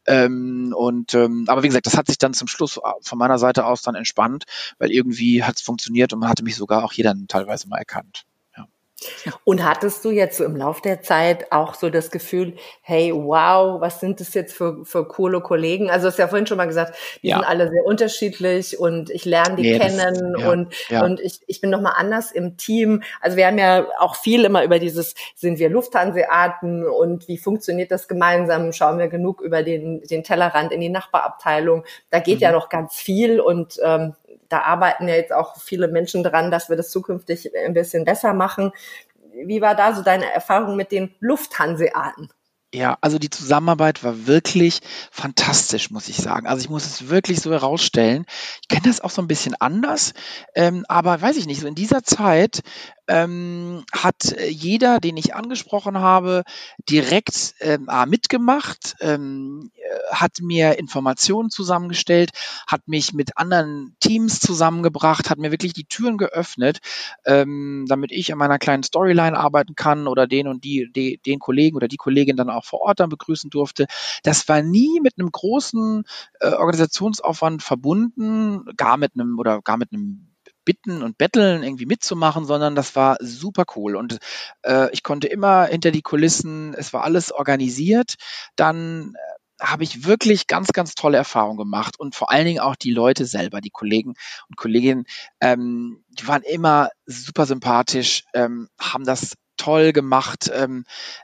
Ähm, und ähm, aber wie gesagt, das hat sich dann zum Schluss von meiner Seite aus dann entspannt, weil irgendwie hat es funktioniert und man hatte mich sogar auch hier dann teilweise mal erkannt. Ja. Und hattest du jetzt so im Lauf der Zeit auch so das Gefühl, hey, wow, was sind das jetzt für, für coole Kollegen? Also du hast ja vorhin schon mal gesagt, die Ja. sind alle sehr unterschiedlich und ich lerne die Nee, das, kennen ja, und, ja. und ich, ich bin nochmal anders im Team. Also wir haben ja auch viel immer über dieses, sind wir Lufthanseaten und wie funktioniert das gemeinsam? Schauen wir genug über den, den Tellerrand in die Nachbarabteilung? Da geht Mhm. ja noch ganz viel und ähm, da arbeiten ja jetzt auch viele Menschen dran, dass wir das zukünftig ein bisschen besser machen. Wie war da so deine Erfahrung mit den Lufthanseaten? Ja, also die Zusammenarbeit war wirklich fantastisch, muss ich sagen. Also ich muss es wirklich so herausstellen. Ich kenne das auch so ein bisschen anders, ähm, aber weiß ich nicht, so in dieser Zeit ähm, hat äh, jeder, den ich angesprochen habe, direkt ähm, A, mitgemacht, ähm, äh, hat mir Informationen zusammengestellt, hat mich mit anderen Teams zusammengebracht, hat mir wirklich die Türen geöffnet, ähm, damit ich an meiner kleinen Storyline arbeiten kann oder den und die, die den Kollegen oder die Kollegin dann auch vor Ort dann begrüßen durfte. Das war nie mit einem großen äh, Organisationsaufwand verbunden, gar mit einem oder gar mit einem Bitten und Betteln irgendwie mitzumachen, sondern das war super cool und äh, ich konnte immer hinter die Kulissen, es war alles organisiert, dann äh, habe ich wirklich ganz, ganz tolle Erfahrungen gemacht und vor allen Dingen auch die Leute selber, die Kollegen und Kolleginnen, ähm, die waren immer super sympathisch, ähm, haben das toll gemacht, ähm,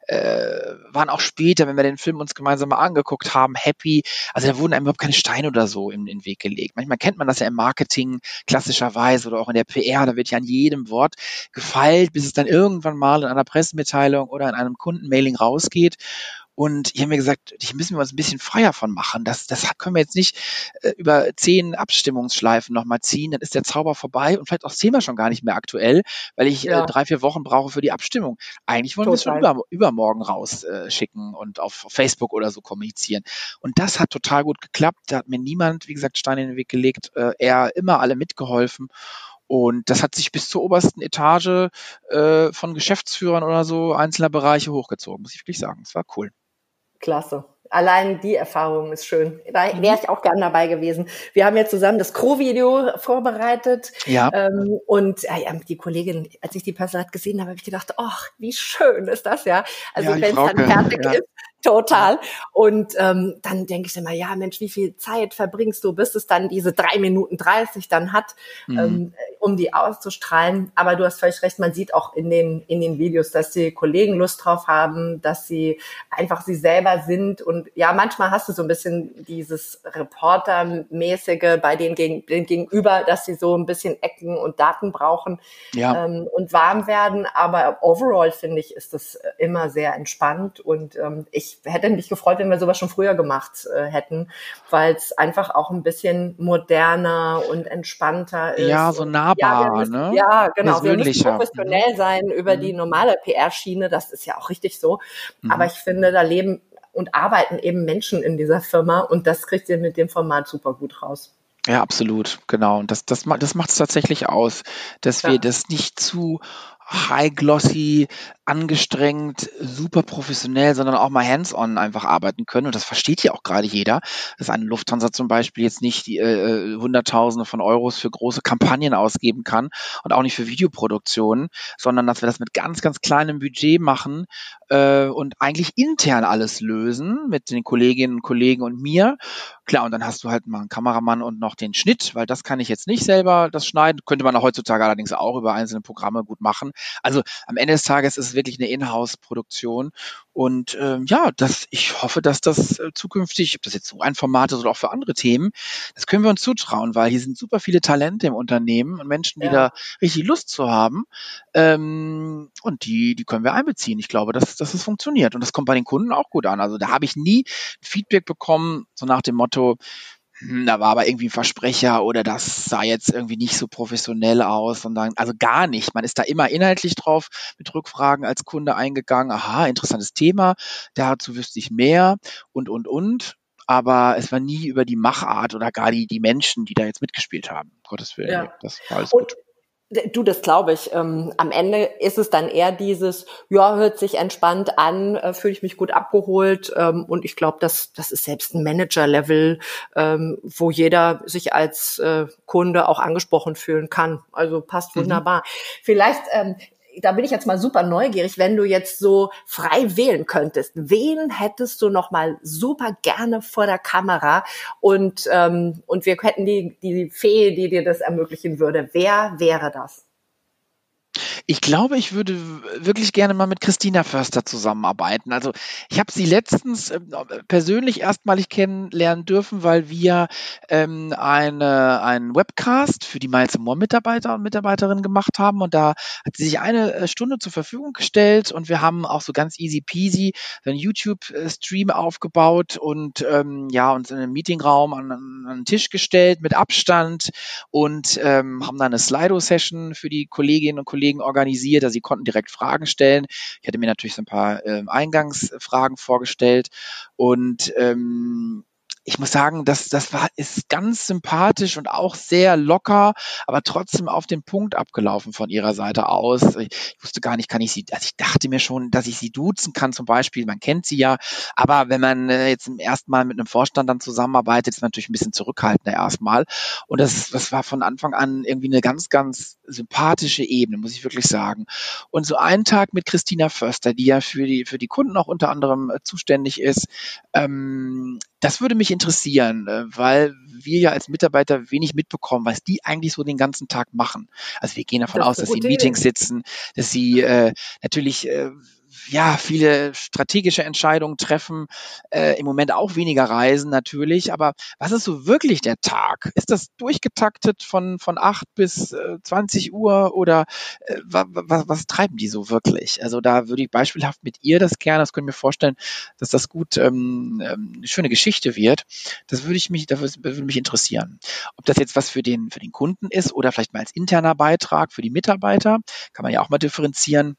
äh, waren auch später, wenn wir den Film uns gemeinsam mal angeguckt haben, happy. Also da wurden einem überhaupt keine Steine oder so in den Weg gelegt. Manchmal kennt man das ja im Marketing klassischerweise oder auch in der P R, da wird ja an jedem Wort gefeilt, bis es dann irgendwann mal in einer Pressemitteilung oder in einem Kundenmailing rausgeht. Und ich habe mir gesagt, hier müssen wir uns ein bisschen freier von machen. Das, das können wir jetzt nicht äh, über zehn Abstimmungsschleifen nochmal ziehen. Dann ist der Zauber vorbei und vielleicht auch das Thema schon gar nicht mehr aktuell, weil ich äh, Ja, drei, vier Wochen brauche für die Abstimmung. Eigentlich wollen wir es schon total. über, übermorgen rausschicken äh, und auf Facebook oder so kommunizieren. Und das hat total gut geklappt. Da hat mir niemand, wie gesagt, Steine in den Weg gelegt. Äh, eher immer alle mitgeholfen. Und das hat sich bis zur obersten Etage äh, von Geschäftsführern oder so einzelner Bereiche hochgezogen, muss ich wirklich sagen. Es war cool. Klasse. Allein die Erfahrung ist schön. Da Mhm. wäre ich auch gern dabei gewesen. Wir haben jetzt zusammen das Crew-Video vorbereitet. Ja. Ähm, und ja, die Kollegin, als ich die Personal gesehen habe, habe ich gedacht, ach, wie schön ist das, ja. Also Ja, die wenn es dann Frauke, fertig ja. ist, total. Und ähm, dann denke ich immer, ja Mensch, wie viel Zeit verbringst du, bis es dann diese drei Minuten dreißig dann hat, Mhm. ähm, um die auszustrahlen. Aber du hast völlig recht, man sieht auch in den in den Videos, dass die Kollegen Lust drauf haben, dass sie einfach sie selber sind. Und ja, manchmal hast du so ein bisschen dieses Reportermäßige bei denen gegen, denen gegenüber, dass sie so ein bisschen Ecken und Daten brauchen Ja. ähm, und warm werden. Aber overall, finde ich, ist das immer sehr entspannt. Und ähm, ich hätte mich gefreut, wenn wir sowas schon früher gemacht äh, hätten, weil es einfach auch ein bisschen moderner und entspannter ist. Ja, so Und nahbar, ja, wir müssen, ne? ja, genau. Wir müssen Persönlicher. professionell sein über Mhm. die normale P R-Schiene. Das ist ja auch richtig so. Mhm. Aber ich finde, da leben und arbeiten eben Menschen in dieser Firma und das kriegt ihr mit dem Format super gut raus. Ja, absolut, genau. Und das, das, ma- das macht es tatsächlich aus, dass wir Ja. das nicht zu high glossy, angestrengt, super professionell, sondern auch mal hands-on einfach arbeiten können. Und das versteht ja auch gerade jeder, dass eine Lufthansa zum Beispiel jetzt nicht die äh, Hunderttausende von Euros für große Kampagnen ausgeben kann und auch nicht für Videoproduktionen, sondern dass wir das mit ganz, ganz kleinem Budget machen äh, und eigentlich intern alles lösen mit den Kolleginnen und Kollegen und mir. Klar, und dann hast du halt mal einen Kameramann und noch den Schnitt, weil das kann ich jetzt nicht selber, das Schneiden. Könnte man auch heutzutage allerdings auch über einzelne Programme gut machen. Also am Ende des Tages ist es wirklich eine Inhouse-Produktion. Und ähm, ja, das, ich hoffe, dass das äh, zukünftig, ob das jetzt so ein Format ist oder auch für andere Themen, das können wir uns zutrauen, weil hier sind super viele Talente im Unternehmen und Menschen, die Ja. da richtig Lust zu haben. Ähm, und die, die können wir einbeziehen. Ich glaube, dass, dass es funktioniert. Und das kommt bei den Kunden auch gut an. Also da habe ich nie Feedback bekommen, so nach dem Motto, hm, da war aber irgendwie ein Versprecher oder das sah jetzt irgendwie nicht so professionell aus, sondern also gar nicht. Man ist da immer inhaltlich drauf mit Rückfragen als Kunde eingegangen. Aha, interessantes Thema, dazu wüsste ich mehr und, und, und. Aber es war nie über die Machart oder gar die, die Menschen, die da jetzt mitgespielt haben. Um Gottes Willen, nee, Ja. das war alles Und gut. du, das glaube ich. Ähm, am Ende ist es dann eher dieses, ja, hört sich entspannt an, äh, fühle ich mich gut abgeholt. Ähm, und ich glaube, das, das ist selbst ein Manager-Level, ähm, wo jeder sich als äh, Kunde auch angesprochen fühlen kann. Also passt Mhm. wunderbar. Vielleicht, ähm, da bin ich jetzt mal super neugierig, wenn du jetzt so frei wählen könntest. Wen hättest du noch mal super gerne vor der Kamera? Und, ähm, und wir hätten die, die Fee, die dir das ermöglichen würde. Wer wäre das? Ich glaube, ich würde wirklich gerne mal mit Christina Förster zusammenarbeiten. Also ich habe sie letztens äh, persönlich erstmalig kennenlernen dürfen, weil wir ähm, eine, einen Webcast für die Miles More Mitarbeiter und Mitarbeiterinnen gemacht haben und da hat sie sich eine äh, Stunde zur Verfügung gestellt und wir haben auch so ganz easy peasy einen YouTube-Stream aufgebaut und ähm, ja uns in einem Meetingraum an, an einen Tisch gestellt mit Abstand und ähm, haben dann eine Slido-Session für die Kolleginnen und Kollegen Kollegen organisiert, also sie konnten direkt Fragen stellen. Ich hatte mir natürlich so ein paar äh, Eingangsfragen vorgestellt und ähm, ich muss sagen, das, das war, ist ganz sympathisch und auch sehr locker, aber trotzdem auf den Punkt abgelaufen von ihrer Seite aus. Ich, ich wusste gar nicht, kann ich sie, also ich dachte mir schon, dass ich sie duzen kann zum Beispiel, man kennt sie ja, aber wenn man äh, jetzt zum ersten Mal mit einem Vorstand dann zusammenarbeitet, ist man natürlich ein bisschen zurückhaltender erstmal und das, das war von Anfang an irgendwie eine ganz, ganz sympathische Ebene, muss ich wirklich sagen. Und so einen Tag mit Christina Förster, die ja für die, für die Kunden auch unter anderem äh, zuständig ist, ähm, das würde mich interessieren, äh, weil wir ja als Mitarbeiter wenig mitbekommen, was die eigentlich so den ganzen Tag machen. Also wir gehen davon Das aus, ist eine dass sie in gute Meetings Idee. sitzen, dass sie äh, natürlich äh, ja viele strategische Entscheidungen treffen, äh, im Moment auch weniger reisen natürlich, aber was ist so wirklich der Tag? Ist das durchgetaktet von von acht bis äh, zwanzig Uhr oder äh, wa, wa, was treiben die so wirklich? Also da würde ich beispielhaft mit ihr das gerne, das können wir mir vorstellen, dass das gut ähm, ähm, eine schöne Geschichte wird. Das würde ich mich, das würde mich interessieren. Ob das jetzt was für den, für den Kunden ist oder vielleicht mal als interner Beitrag für die Mitarbeiter, kann man ja auch mal differenzieren.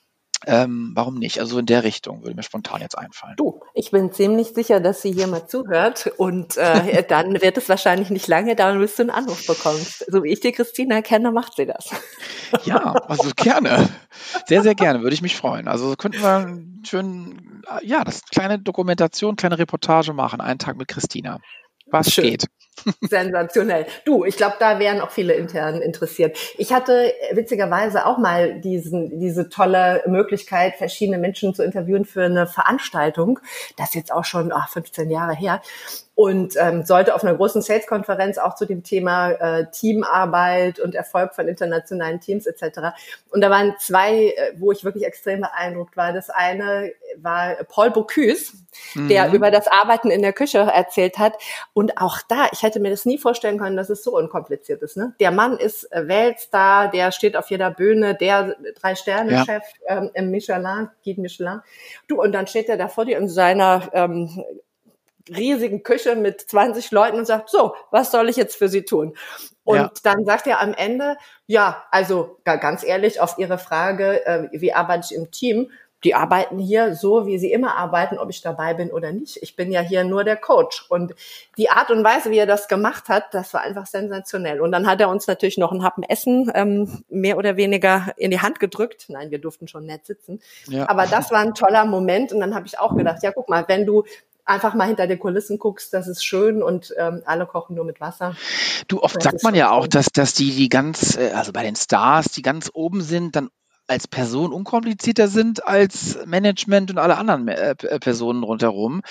Ähm, warum nicht? Also in der Richtung würde mir spontan jetzt einfallen. Du, ich bin ziemlich sicher, dass sie hier mal zuhört und äh, dann wird es wahrscheinlich nicht lange dauern, bis du einen Anruf bekommst. So wie ich die Christina kenne, macht sie das. Ja, also gerne. Sehr, sehr gerne, würde ich mich freuen. Also könnten wir schön, ja, das kleine Dokumentation, kleine Reportage machen, einen Tag mit Christina. Was Schön. geht? Sensationell. Du, ich glaube, da wären auch viele intern interessiert. Ich hatte witzigerweise auch mal diesen, diese tolle Möglichkeit, verschiedene Menschen zu interviewen für eine Veranstaltung. Das ist jetzt auch schon ach, fünfzehn Jahre her. Und ähm, sollte auf einer großen Sales-Konferenz auch zu dem Thema äh, Teamarbeit und Erfolg von internationalen Teams et cetera. Und da waren zwei, äh, wo ich wirklich extrem beeindruckt war. Das eine war Paul Bocuse, mhm. der über das Arbeiten in der Küche erzählt hat. Und auch da, ich hätte mir das nie vorstellen können, dass es so unkompliziert ist. Ne? Der Mann ist Weltstar, der steht auf jeder Bühne, der Drei-Sterne-Chef ja. ähm, im Michelin, Guide Michelin. Du, und dann steht er da vor dir in seiner ähm, riesigen Küche mit zwanzig Leuten und sagt, so, was soll ich jetzt für Sie tun? Und ja. dann sagt er am Ende, ja, also ganz ehrlich, auf Ihre Frage, äh, wie arbeite ich im Team? Die arbeiten hier so, wie sie immer arbeiten, ob ich dabei bin oder nicht. Ich bin ja hier nur der Coach. Und die Art und Weise, wie er das gemacht hat, das war einfach sensationell. Und dann hat er uns natürlich noch einen Happen Essen ähm, mehr oder weniger in die Hand gedrückt. Nein, wir durften schon nett sitzen. Ja. Aber das war ein toller Moment. Und dann habe ich auch gedacht, ja, guck mal, wenn du einfach mal hinter den Kulissen guckst, das ist schön und ähm, alle kochen nur mit Wasser. Du, oft sagt man ja auch, dass, dass die, die ganz, also bei den Stars, die ganz oben sind, dann als Person unkomplizierter sind als Management und alle anderen äh, Personen rundherum.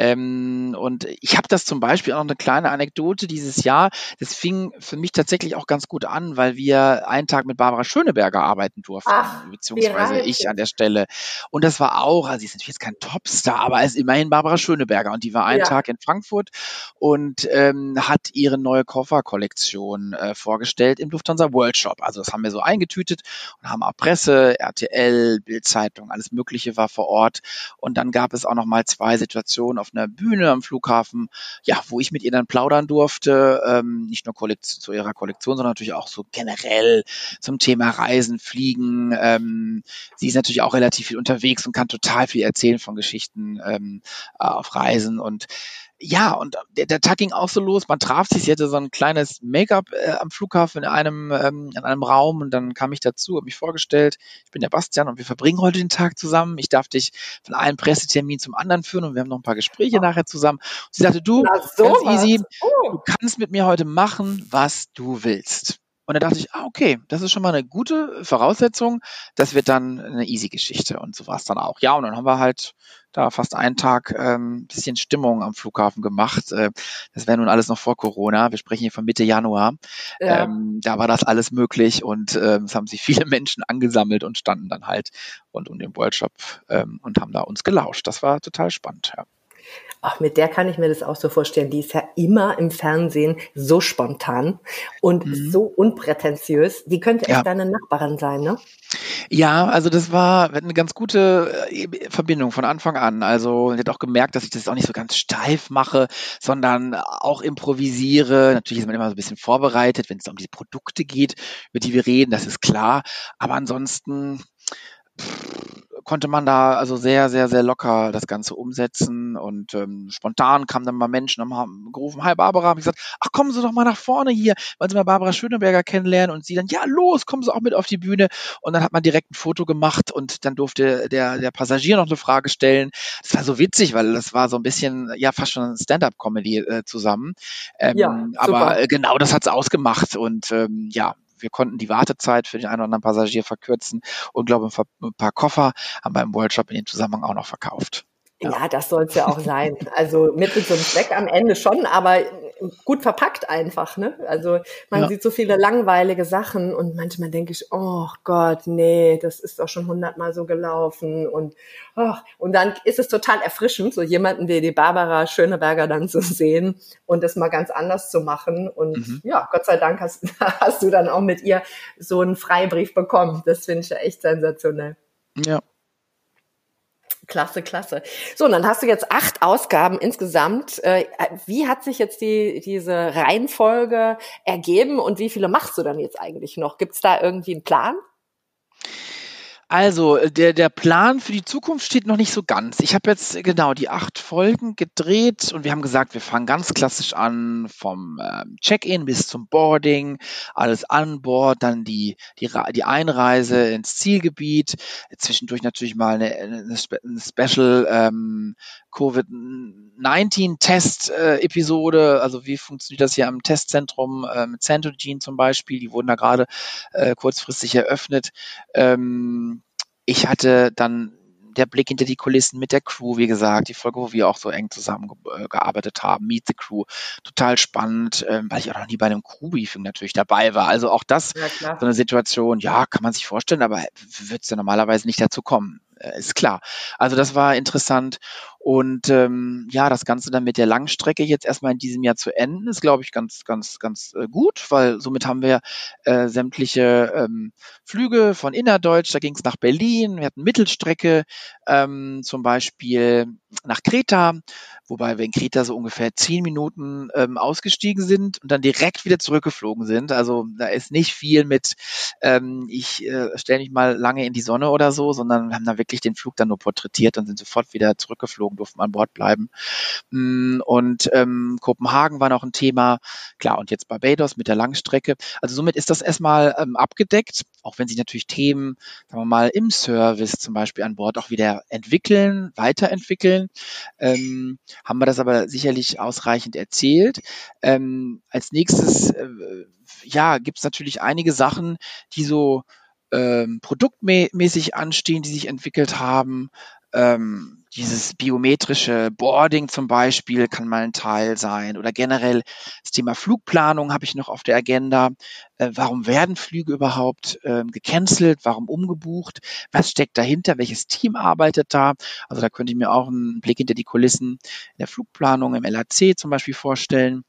Ähm, und ich habe das zum Beispiel auch noch eine kleine Anekdote dieses Jahr. Das fing für mich tatsächlich auch ganz gut an, weil wir einen Tag mit Barbara Schöneberger arbeiten durften, Ach, beziehungsweise ich an der Stelle. Und das war auch, also sie ist natürlich jetzt kein Topstar, aber es ist immerhin Barbara Schöneberger. Und die war einen ja. Tag in Frankfurt und ähm, hat ihre neue Kofferkollektion äh, vorgestellt im Lufthansa World Shop. Also das haben wir so eingetütet und haben auch Presse, R T L, Bild-Zeitung, alles Mögliche war vor Ort. Und dann gab es auch noch mal zwei Situationen auf einer Bühne am Flughafen, ja, wo ich mit ihr dann plaudern durfte, ähm, nicht nur Kollektion, zu ihrer Kollektion, sondern natürlich auch so generell zum Thema Reisen, Fliegen. Ähm, sie ist natürlich auch relativ viel unterwegs und kann total viel erzählen von Geschichten ähm, auf Reisen und ja, und der, der Tag ging auch so los. Man traf sich, sie hatte so ein kleines Make-up äh, am Flughafen in einem ähm, in einem Raum und dann kam ich dazu, habe mich vorgestellt. Ich bin der Bastian und wir verbringen heute den Tag zusammen. Ich darf dich von einem Pressetermin zum anderen führen und wir haben noch ein paar Gespräche oh. nachher zusammen. Und sie sagte, du, Na, so ganz was. easy, oh. du kannst mit mir heute machen, was du willst. Und da dachte ich, ah, okay, das ist schon mal eine gute Voraussetzung. Das wird dann eine easy Geschichte. Und so war es dann auch. Ja, und dann haben wir halt da fast einen Tag ähm, bisschen Stimmung am Flughafen gemacht. Äh, das wäre nun alles noch vor Corona. Wir sprechen hier von Mitte Januar. Ja. Ähm, da war das alles möglich und äh, es haben sich viele Menschen angesammelt und standen dann halt rund um den World Shop ähm, und haben da uns gelauscht. Das war total spannend, ja. Ach, mit der kann ich mir das auch so vorstellen. Die ist ja immer im Fernsehen so spontan und Mhm. so unprätentiös. Die könnte echt Ja. deine Nachbarin sein, ne? Ja, also das war eine ganz gute äh, Verbindung von Anfang an. Also, sie hat auch gemerkt, dass ich das auch nicht so ganz steif mache, sondern auch improvisiere. Natürlich ist man immer so ein bisschen vorbereitet, wenn es um die Produkte geht, über die wir reden, das ist klar. Aber ansonsten konnte man da also sehr, sehr, sehr locker das Ganze umsetzen und ähm, spontan kamen dann mal Menschen und haben gerufen, hi Barbara, habe ich gesagt, ach kommen Sie doch mal nach vorne hier, wollen Sie mal Barbara Schöneberger kennenlernen und sie dann, ja los, kommen Sie auch mit auf die Bühne und dann hat man direkt ein Foto gemacht und dann durfte der, der Passagier noch eine Frage stellen. Das war so witzig, weil das war so ein bisschen, ja fast schon Stand-up-Comedy äh, zusammen, Ja, ähm, aber super. äh, genau das hat's ausgemacht und ähm, ja, wir konnten die Wartezeit für den einen oder anderen Passagier verkürzen und glaube, ein paar Koffer haben wir im World Shop in dem Zusammenhang auch noch verkauft. Ja. Ja, das soll es ja auch sein. Also Mittel zum Zweck am Ende schon, aber gut verpackt einfach, ne? Also man Ja. sieht so viele langweilige Sachen und manchmal denke ich, oh Gott, nee, das ist doch schon hundertmal so gelaufen und oh, und dann ist es total erfrischend, so jemanden wie die Barbara Schöneberger dann zu sehen und das mal ganz anders zu machen und Mhm. ja, Gott sei Dank hast, hast du dann auch mit ihr so einen Freibrief bekommen. Das finde ich ja echt sensationell. Ja. Klasse, klasse. So, und dann hast du jetzt acht Ausgaben insgesamt. Äh, Wie hat sich jetzt die diese Reihenfolge ergeben und wie viele machst du dann jetzt eigentlich noch? Gibt's da irgendwie einen Plan? Also, äh, der der Plan für die Zukunft steht noch nicht so ganz. Ich habe jetzt äh, genau die acht Folgen gedreht und wir haben gesagt, wir fangen ganz klassisch an vom, ähm, Check-in bis zum Boarding, alles an Bord, dann die die Ra die Einreise ins Zielgebiet, zwischendurch natürlich mal 'ne 'ne Spe 'ne Special, ähm, Covid neunzehn Test äh, Episode. Also, wie funktioniert das hier am Testzentrum, äh, mit Centogene zum Beispiel? Die wurden da gerade äh, kurzfristig eröffnet. Ähm, ich hatte dann der Blick hinter die Kulissen mit der Crew, wie gesagt, die Folge, wo wir auch so eng zusammengearbeitet haben, Meet the Crew, total spannend, ähm, weil ich auch noch nie bei einem Crew-Briefing natürlich dabei war. Also auch das Ja, so klar. eine Situation, ja, kann man sich vorstellen, aber wird es ja normalerweise nicht dazu kommen. Äh, ist klar. Also das war interessant. Und ähm, ja, das Ganze dann mit der Langstrecke jetzt erstmal in diesem Jahr zu enden, ist, glaube ich, ganz, ganz, ganz äh, gut, weil somit haben wir äh, sämtliche ähm, Flüge von innerdeutsch, da ging es nach Berlin, wir hatten Mittelstrecke, ähm, zum Beispiel nach Kreta, wobei wir in Kreta so ungefähr zehn Minuten ähm, ausgestiegen sind und dann direkt wieder zurückgeflogen sind. Also da ist nicht viel mit, ähm, ich äh, stelle mich mal lange in die Sonne oder so, sondern wir haben da wirklich den Flug dann nur porträtiert und sind sofort wieder zurückgeflogen, durften an Bord bleiben. Mm, Und ähm, Kopenhagen war noch ein Thema, klar, und jetzt Barbados mit der Langstrecke. Also somit ist das erstmal ähm, abgedeckt, auch wenn sich natürlich Themen, sagen wir mal, im Service zum Beispiel an Bord auch wieder entwickeln, weiterentwickeln. Ähm, haben wir das aber sicherlich ausreichend erzählt. Ähm, als nächstes, äh, ja, gibt es natürlich einige Sachen, die so ähm, produktmäßig anstehen, die sich entwickelt haben. Ähm, dieses biometrische Boarding zum Beispiel kann mal ein Teil sein oder generell das Thema Flugplanung habe ich noch auf der Agenda. Äh, warum werden Flüge überhaupt ähm, gecancelt? Warum umgebucht? Was steckt dahinter? Welches Team arbeitet da? Also da könnte ich mir auch einen Blick hinter die Kulissen in der Flugplanung im L A C zum Beispiel vorstellen.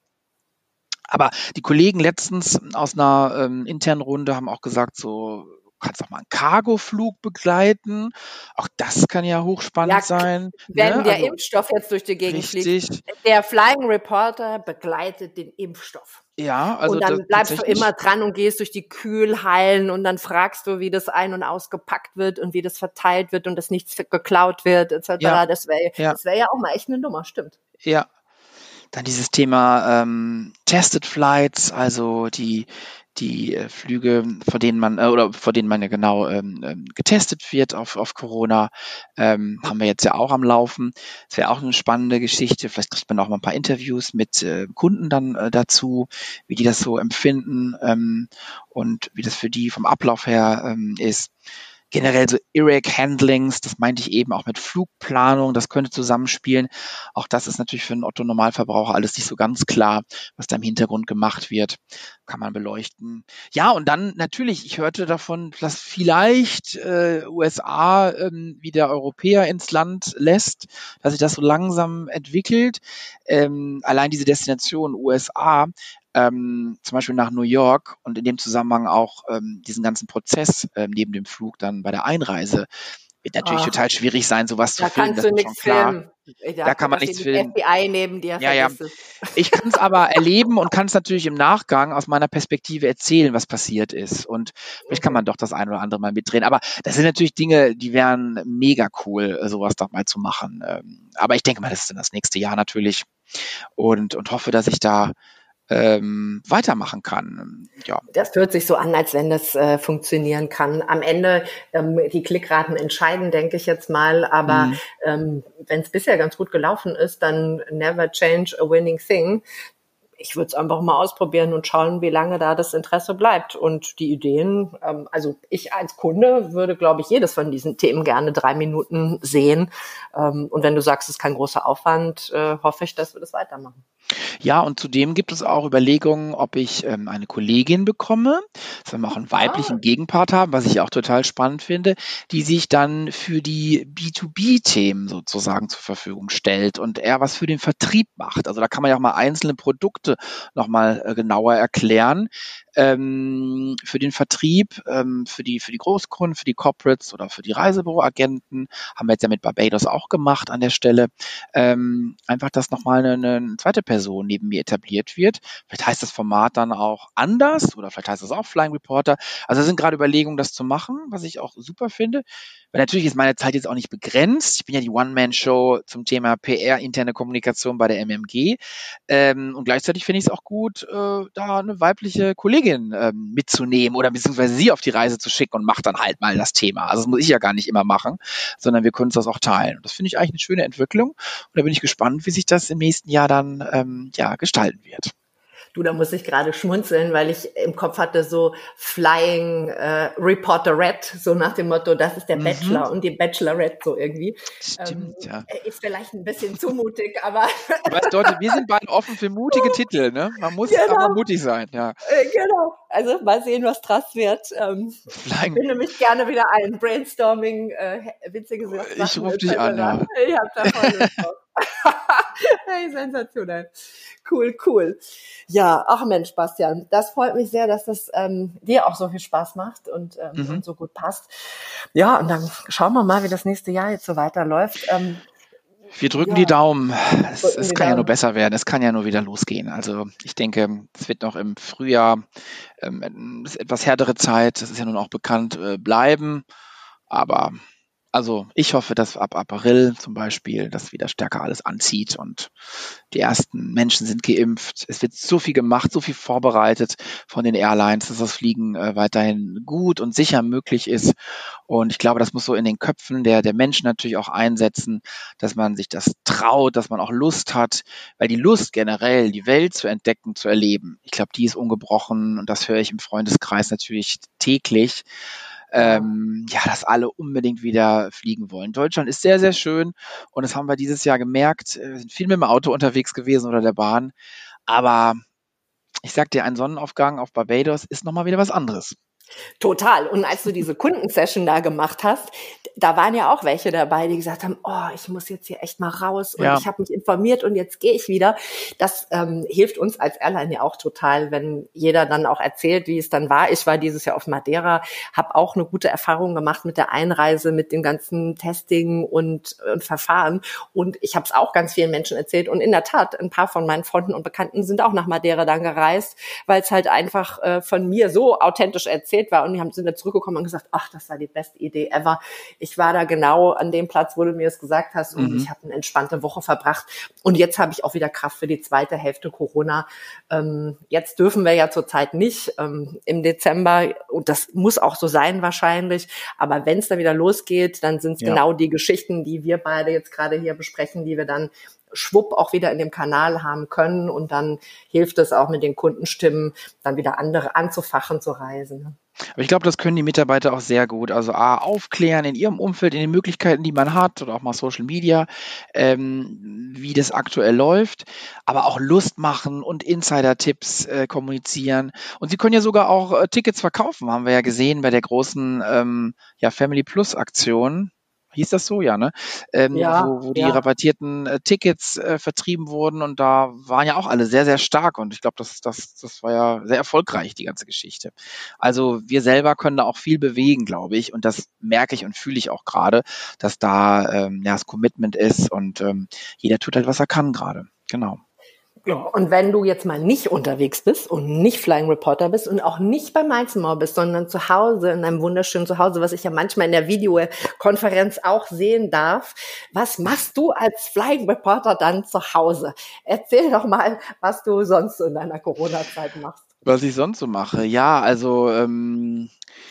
Aber die Kollegen letztens aus einer ähm, internen Runde haben auch gesagt, so kannst auch mal einen Cargoflug begleiten. Auch das kann ja hochspannend Ja, k- sein. wenn Ne? der Also Impfstoff jetzt durch die Gegend fliegt, richtig. der Flying Reporter begleitet den Impfstoff. Ja, also Und das dann bleibst du tatsächlich. immer dran und gehst durch die Kühlhallen und dann fragst du, wie das ein- und ausgepackt wird und wie das verteilt wird und dass nichts geklaut wird, et Ja, cetera. Das wäre ja, das wär ja auch mal echt eine Nummer, stimmt. ja. Dann dieses Thema ähm, Tested Flights, also die die äh, Flüge, vor denen man äh, oder vor denen man ja genau ähm, ähm, getestet wird auf, auf Corona, ähm, haben wir jetzt ja auch am Laufen. Das wäre auch eine spannende Geschichte. Vielleicht kriegt man auch mal ein paar Interviews mit äh, Kunden dann äh, dazu, wie die das so empfinden ähm, und wie das für die vom Ablauf her ähm, ist. generell so I R A C-Handlings, das meinte ich eben auch mit Flugplanung, das könnte zusammenspielen. Auch das ist natürlich für einen Otto-Normalverbraucher alles nicht so ganz klar, was da im Hintergrund gemacht wird, kann man beleuchten. Ja, und dann natürlich, ich hörte davon, dass vielleicht äh, U S A ähm, wieder Europäer ins Land lässt, dass sich das so langsam entwickelt. Ähm, allein diese Destination U S A, ähm, zum Beispiel nach New York und in dem Zusammenhang auch ähm, diesen ganzen Prozess ähm, neben dem Flug dann bei der Einreise, wird natürlich Ach, total schwierig sein, sowas zu da filmen, kannst das du ist schon nichts klar. filmen. Da, Da kann man da nichts steht das filmen. F B I neben dir, Ja, ja. vergiss es. Ich kann es aber erleben und kann es natürlich im Nachgang aus meiner Perspektive erzählen, was passiert ist. Und vielleicht kann man doch das ein oder andere mal mitdrehen. Aber das sind natürlich Dinge, die wären mega cool, sowas doch mal zu machen. Ähm, Aber ich denke mal, das ist dann das nächste Jahr natürlich. Und, und hoffe, dass ich da ähm, weitermachen kann. Ja. Das hört sich so an, als wenn das äh, funktionieren kann. Am Ende, ähm, die Klickraten entscheiden, denke ich jetzt mal. Aber Mhm. ähm, wenn es bisher ganz gut gelaufen ist, dann never change a winning thing. Ich würde es einfach mal ausprobieren und schauen, wie lange da das Interesse bleibt. Und die Ideen, ähm, also ich als Kunde würde, glaube ich, jedes von diesen Themen gerne drei Minuten sehen. Ähm, und wenn du sagst, es ist kein großer Aufwand, äh, hoffe ich, dass wir das weitermachen. Ja, und zudem gibt es auch Überlegungen, ob ich ähm, eine Kollegin bekomme, dass wir auch einen weiblichen Ah. Gegenpart haben, was ich auch total spannend finde, die sich dann für die B zwei B-Themen sozusagen zur Verfügung stellt und eher was für den Vertrieb macht. Also da kann man ja auch mal einzelne Produkte nochmal äh, genauer erklären. Ähm, für den Vertrieb, ähm, für die für die Großkunden, für die Corporates oder für die Reisebüroagenten, haben wir jetzt ja mit Barbados auch gemacht an der Stelle. Ähm, einfach, dass nochmal eine, eine zweite Person neben mir etabliert wird. Vielleicht heißt das Format dann auch anders oder vielleicht heißt es auch Flying Reporter. Also es sind gerade Überlegungen, das zu machen, was ich auch super finde. Weil natürlich ist meine Zeit jetzt auch nicht begrenzt. Ich bin ja die One-Man-Show zum Thema P R, interne Kommunikation bei der M M G. Ähm, und gleichzeitig finde ich es auch gut, äh, da eine weibliche Kollegin ähm, mitzunehmen oder beziehungsweise sie auf die Reise zu schicken und macht dann halt mal das Thema. Also das muss ich ja gar nicht immer machen, sondern wir können uns das auch teilen. Und das finde ich eigentlich eine schöne Entwicklung. Und da bin ich gespannt, wie sich das im nächsten Jahr dann ähm, ja, gestalten wird. Du, da muss ich gerade schmunzeln, weil ich im Kopf hatte so Flying äh, Reporterette, so nach dem Motto, das ist der Mhm. Bachelor und die Bachelorette so irgendwie. Stimmt, Ähm, ja. ist vielleicht ein bisschen zu mutig, aber Du weißt, Leute, wir sind beide offen für mutige Titel, ne? Man muss genau, aber mutig sein, ja. äh, genau. Also mal sehen, was draus wird. Ähm, Flying. binde mich gerne wieder ein. Brainstorming, äh, witzige Sachen. Ich rufe dich an, ja. Ich hab da voll Lust drauf. Hey, sensationell. Cool, cool. Ja, ach Mensch, Bastian, das freut mich sehr, dass das ähm, dir auch so viel Spaß macht und, ähm, Mhm. und so gut passt. Ja, und dann schauen wir mal, wie das nächste Jahr jetzt so weiterläuft. Ähm, Wir drücken ja, die Daumen. Es, drücken es die kann ja nur Daumen. besser werden. Es kann ja nur wieder losgehen. Also ich denke, es wird noch im Frühjahr ähm, etwas härtere Zeit, das ist ja nun auch bekannt, äh, bleiben. Aber also ich hoffe, dass ab April zum Beispiel das wieder stärker alles anzieht und die ersten Menschen sind geimpft. Es wird so viel gemacht, so viel vorbereitet von den Airlines, dass das Fliegen äh, weiterhin gut und sicher möglich ist. Und ich glaube, das muss so in den Köpfen der, der Menschen natürlich auch einsetzen, dass man sich das traut, dass man auch Lust hat, weil die Lust generell, die Welt zu entdecken, zu erleben, ich glaube, die ist ungebrochen und das höre ich im Freundeskreis natürlich täglich. Ähm, ja, dass alle unbedingt wieder fliegen wollen. Deutschland ist sehr, sehr schön und das haben wir dieses Jahr gemerkt. Wir sind viel mit dem Auto unterwegs gewesen oder der Bahn, aber ich sag dir, ein Sonnenaufgang auf Barbados ist nochmal wieder was anderes. Total. Und als du diese Kundensession da gemacht hast, da waren ja auch welche dabei, die gesagt haben, oh, ich muss jetzt hier echt mal raus und Ja. ich habe mich informiert und jetzt gehe ich wieder. Das ähm, hilft uns als Airline ja auch total, wenn jeder dann auch erzählt, wie es dann war. Ich war dieses Jahr auf Madeira, habe auch eine gute Erfahrung gemacht mit der Einreise, mit dem ganzen Testing und, und Verfahren. Und ich habe es auch ganz vielen Menschen erzählt. Und in der Tat, ein paar von meinen Freunden und Bekannten sind auch nach Madeira dann gereist, weil es halt einfach äh, von mir so authentisch erzählt war und die haben, sind da zurückgekommen und gesagt, ach, das war die beste Idee ever. Ich war da genau an dem Platz, wo du mir es gesagt hast und Mhm. ich habe eine entspannte Woche verbracht und jetzt habe ich auch wieder Kraft für die zweite Hälfte Corona. Ähm, jetzt dürfen wir ja zurzeit nicht ähm, im Dezember und das muss auch so sein wahrscheinlich, aber wenn es dann wieder losgeht, dann sind es Ja. genau die Geschichten, die wir beide jetzt gerade hier besprechen, die wir dann schwupp auch wieder in dem Kanal haben können und dann hilft es auch mit den Kundenstimmen, dann wieder andere anzufachen zu reisen. Aber ich glaube, das können die Mitarbeiter auch sehr gut. Also A, aufklären in ihrem Umfeld, in den Möglichkeiten, die man hat oder auch mal Social Media, ähm, wie das aktuell läuft, aber auch Lust machen und Insider-Tipps äh, kommunizieren. Und sie können ja sogar auch äh, Tickets verkaufen, haben wir ja gesehen bei der großen ähm, ja, Family Plus Aktion. Hieß das so, ja, ne? Ähm, Ja, wo, wo die ja. rabattierten äh, Tickets äh, vertrieben wurden und da waren ja auch alle sehr, sehr stark und ich glaube, das, das, das war ja sehr erfolgreich, die ganze Geschichte. Also wir selber können da auch viel bewegen, glaube ich, und das merke ich und fühle ich auch gerade, dass da ähm, ja, das Commitment ist und ähm, jeder tut halt, was er kann gerade. Genau. Ja, und wenn du jetzt mal nicht unterwegs bist und nicht Flying Reporter bist und auch nicht bei Mainz Mall bist, sondern zu Hause, in einem wunderschönen Zuhause, was ich ja manchmal in der Videokonferenz auch sehen darf, was machst du als Flying Reporter dann zu Hause? Erzähl doch mal, was du sonst in deiner Corona-Zeit machst. Was ich sonst so mache, ja, also ähm,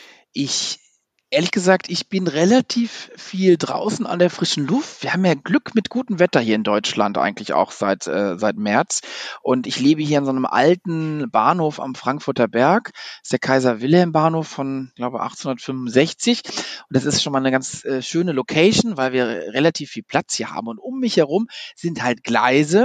ich ehrlich gesagt, ich bin relativ viel draußen an der frischen Luft. Wir haben ja Glück mit gutem Wetter hier in Deutschland eigentlich auch seit äh, seit März. Und ich lebe hier in so einem alten Bahnhof am Frankfurter Berg. Das ist der Kaiser-Wilhelm-Bahnhof von, glaube ich, achtzehnhundertfünfundsechzig. Und das ist schon mal eine ganz äh, schöne Location, weil wir relativ viel Platz hier haben. Und um mich herum sind halt Gleise,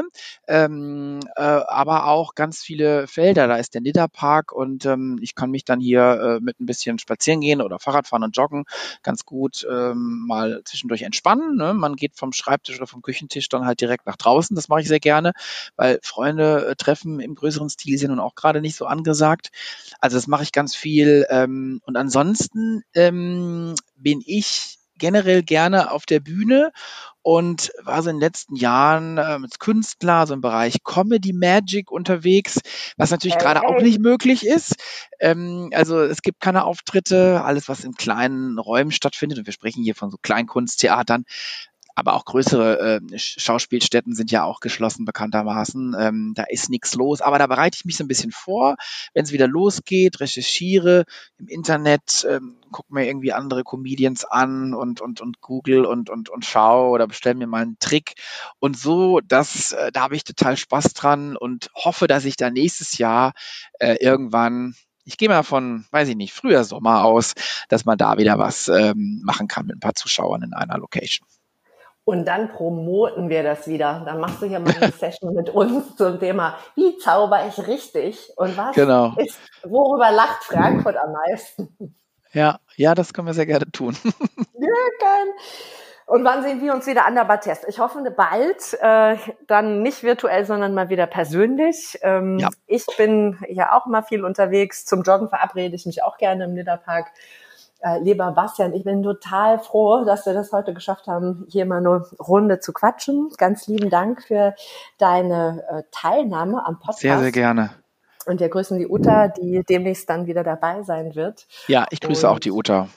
ähm, äh, aber auch ganz viele Felder. Da ist der Nidda-Park und ähm, ich kann mich dann hier äh, mit ein bisschen spazieren gehen oder Fahrrad fahren und joggen ganz gut ähm, mal zwischendurch entspannen. Ne? Man geht vom Schreibtisch oder vom Küchentisch dann halt direkt nach draußen. Das mache ich sehr gerne, weil Freunde äh, treffen im größeren Stil sind und auch gerade nicht so angesagt. Also das mache ich ganz viel. Ähm, und ansonsten ähm, bin ich generell gerne auf der Bühne und war so in den letzten Jahren äh, als Künstler so im Bereich Comedy Magic unterwegs, was natürlich Hey, gerade auch hey. nicht möglich ist. Ähm, also es gibt keine Auftritte, alles was in kleinen Räumen stattfindet und wir sprechen hier von so Kleinkunsttheatern, aber auch größere äh, Schauspielstätten sind ja auch geschlossen bekanntermaßen. Ähm, da ist nichts los, aber da bereite ich mich so ein bisschen vor, wenn es wieder losgeht, recherchiere im Internet, ähm, gucke mir irgendwie andere Comedians an und und und Google und und und schaue oder bestelle mir mal einen Trick und so, das äh, da habe ich total Spaß dran und hoffe, dass ich da nächstes Jahr äh, irgendwann ich gehe mal von, weiß ich nicht, früher Sommer aus, dass man da wieder was ähm, machen kann mit ein paar Zuschauern in einer Location. Und dann promoten wir das wieder. Dann machst du hier mal eine Session mit uns zum Thema, wie zauber ich richtig? Und was Genau. ist, worüber lacht Frankfurt am meisten? Ja, ja, das können wir sehr gerne tun. Ja, geil. Und wann sehen wir uns wieder an der Bar-Test? Ich hoffe bald, äh, dann nicht virtuell, sondern mal wieder persönlich. Ähm, Ja. Ich bin ja auch mal viel unterwegs. Zum Joggen verabrede ich mich auch gerne im Nidda-Park. Äh, lieber Bastian, ich bin total froh, dass wir das heute geschafft haben, hier mal eine Runde zu quatschen. Ganz lieben Dank für deine äh, Teilnahme am Podcast. Sehr, sehr gerne. Und wir grüßen die Uta, die demnächst dann wieder dabei sein wird. Ja, ich grüße Und auch die Uta.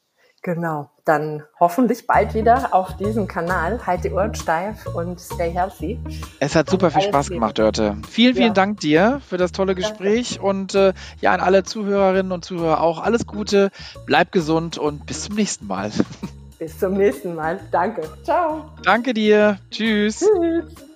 Genau, dann hoffentlich bald wieder auf diesem Kanal. Halt die Ohren steif und stay healthy. Es hat super viel Spaß gemacht, Dörte. Vielen, vielen Ja. Dank dir für das tolle Gespräch und äh, ja, an alle Zuhörerinnen und Zuhörer auch alles Gute, bleib gesund und bis zum nächsten Mal. Bis zum nächsten Mal. Danke. Ciao. Danke dir. Tschüss. Tschüss.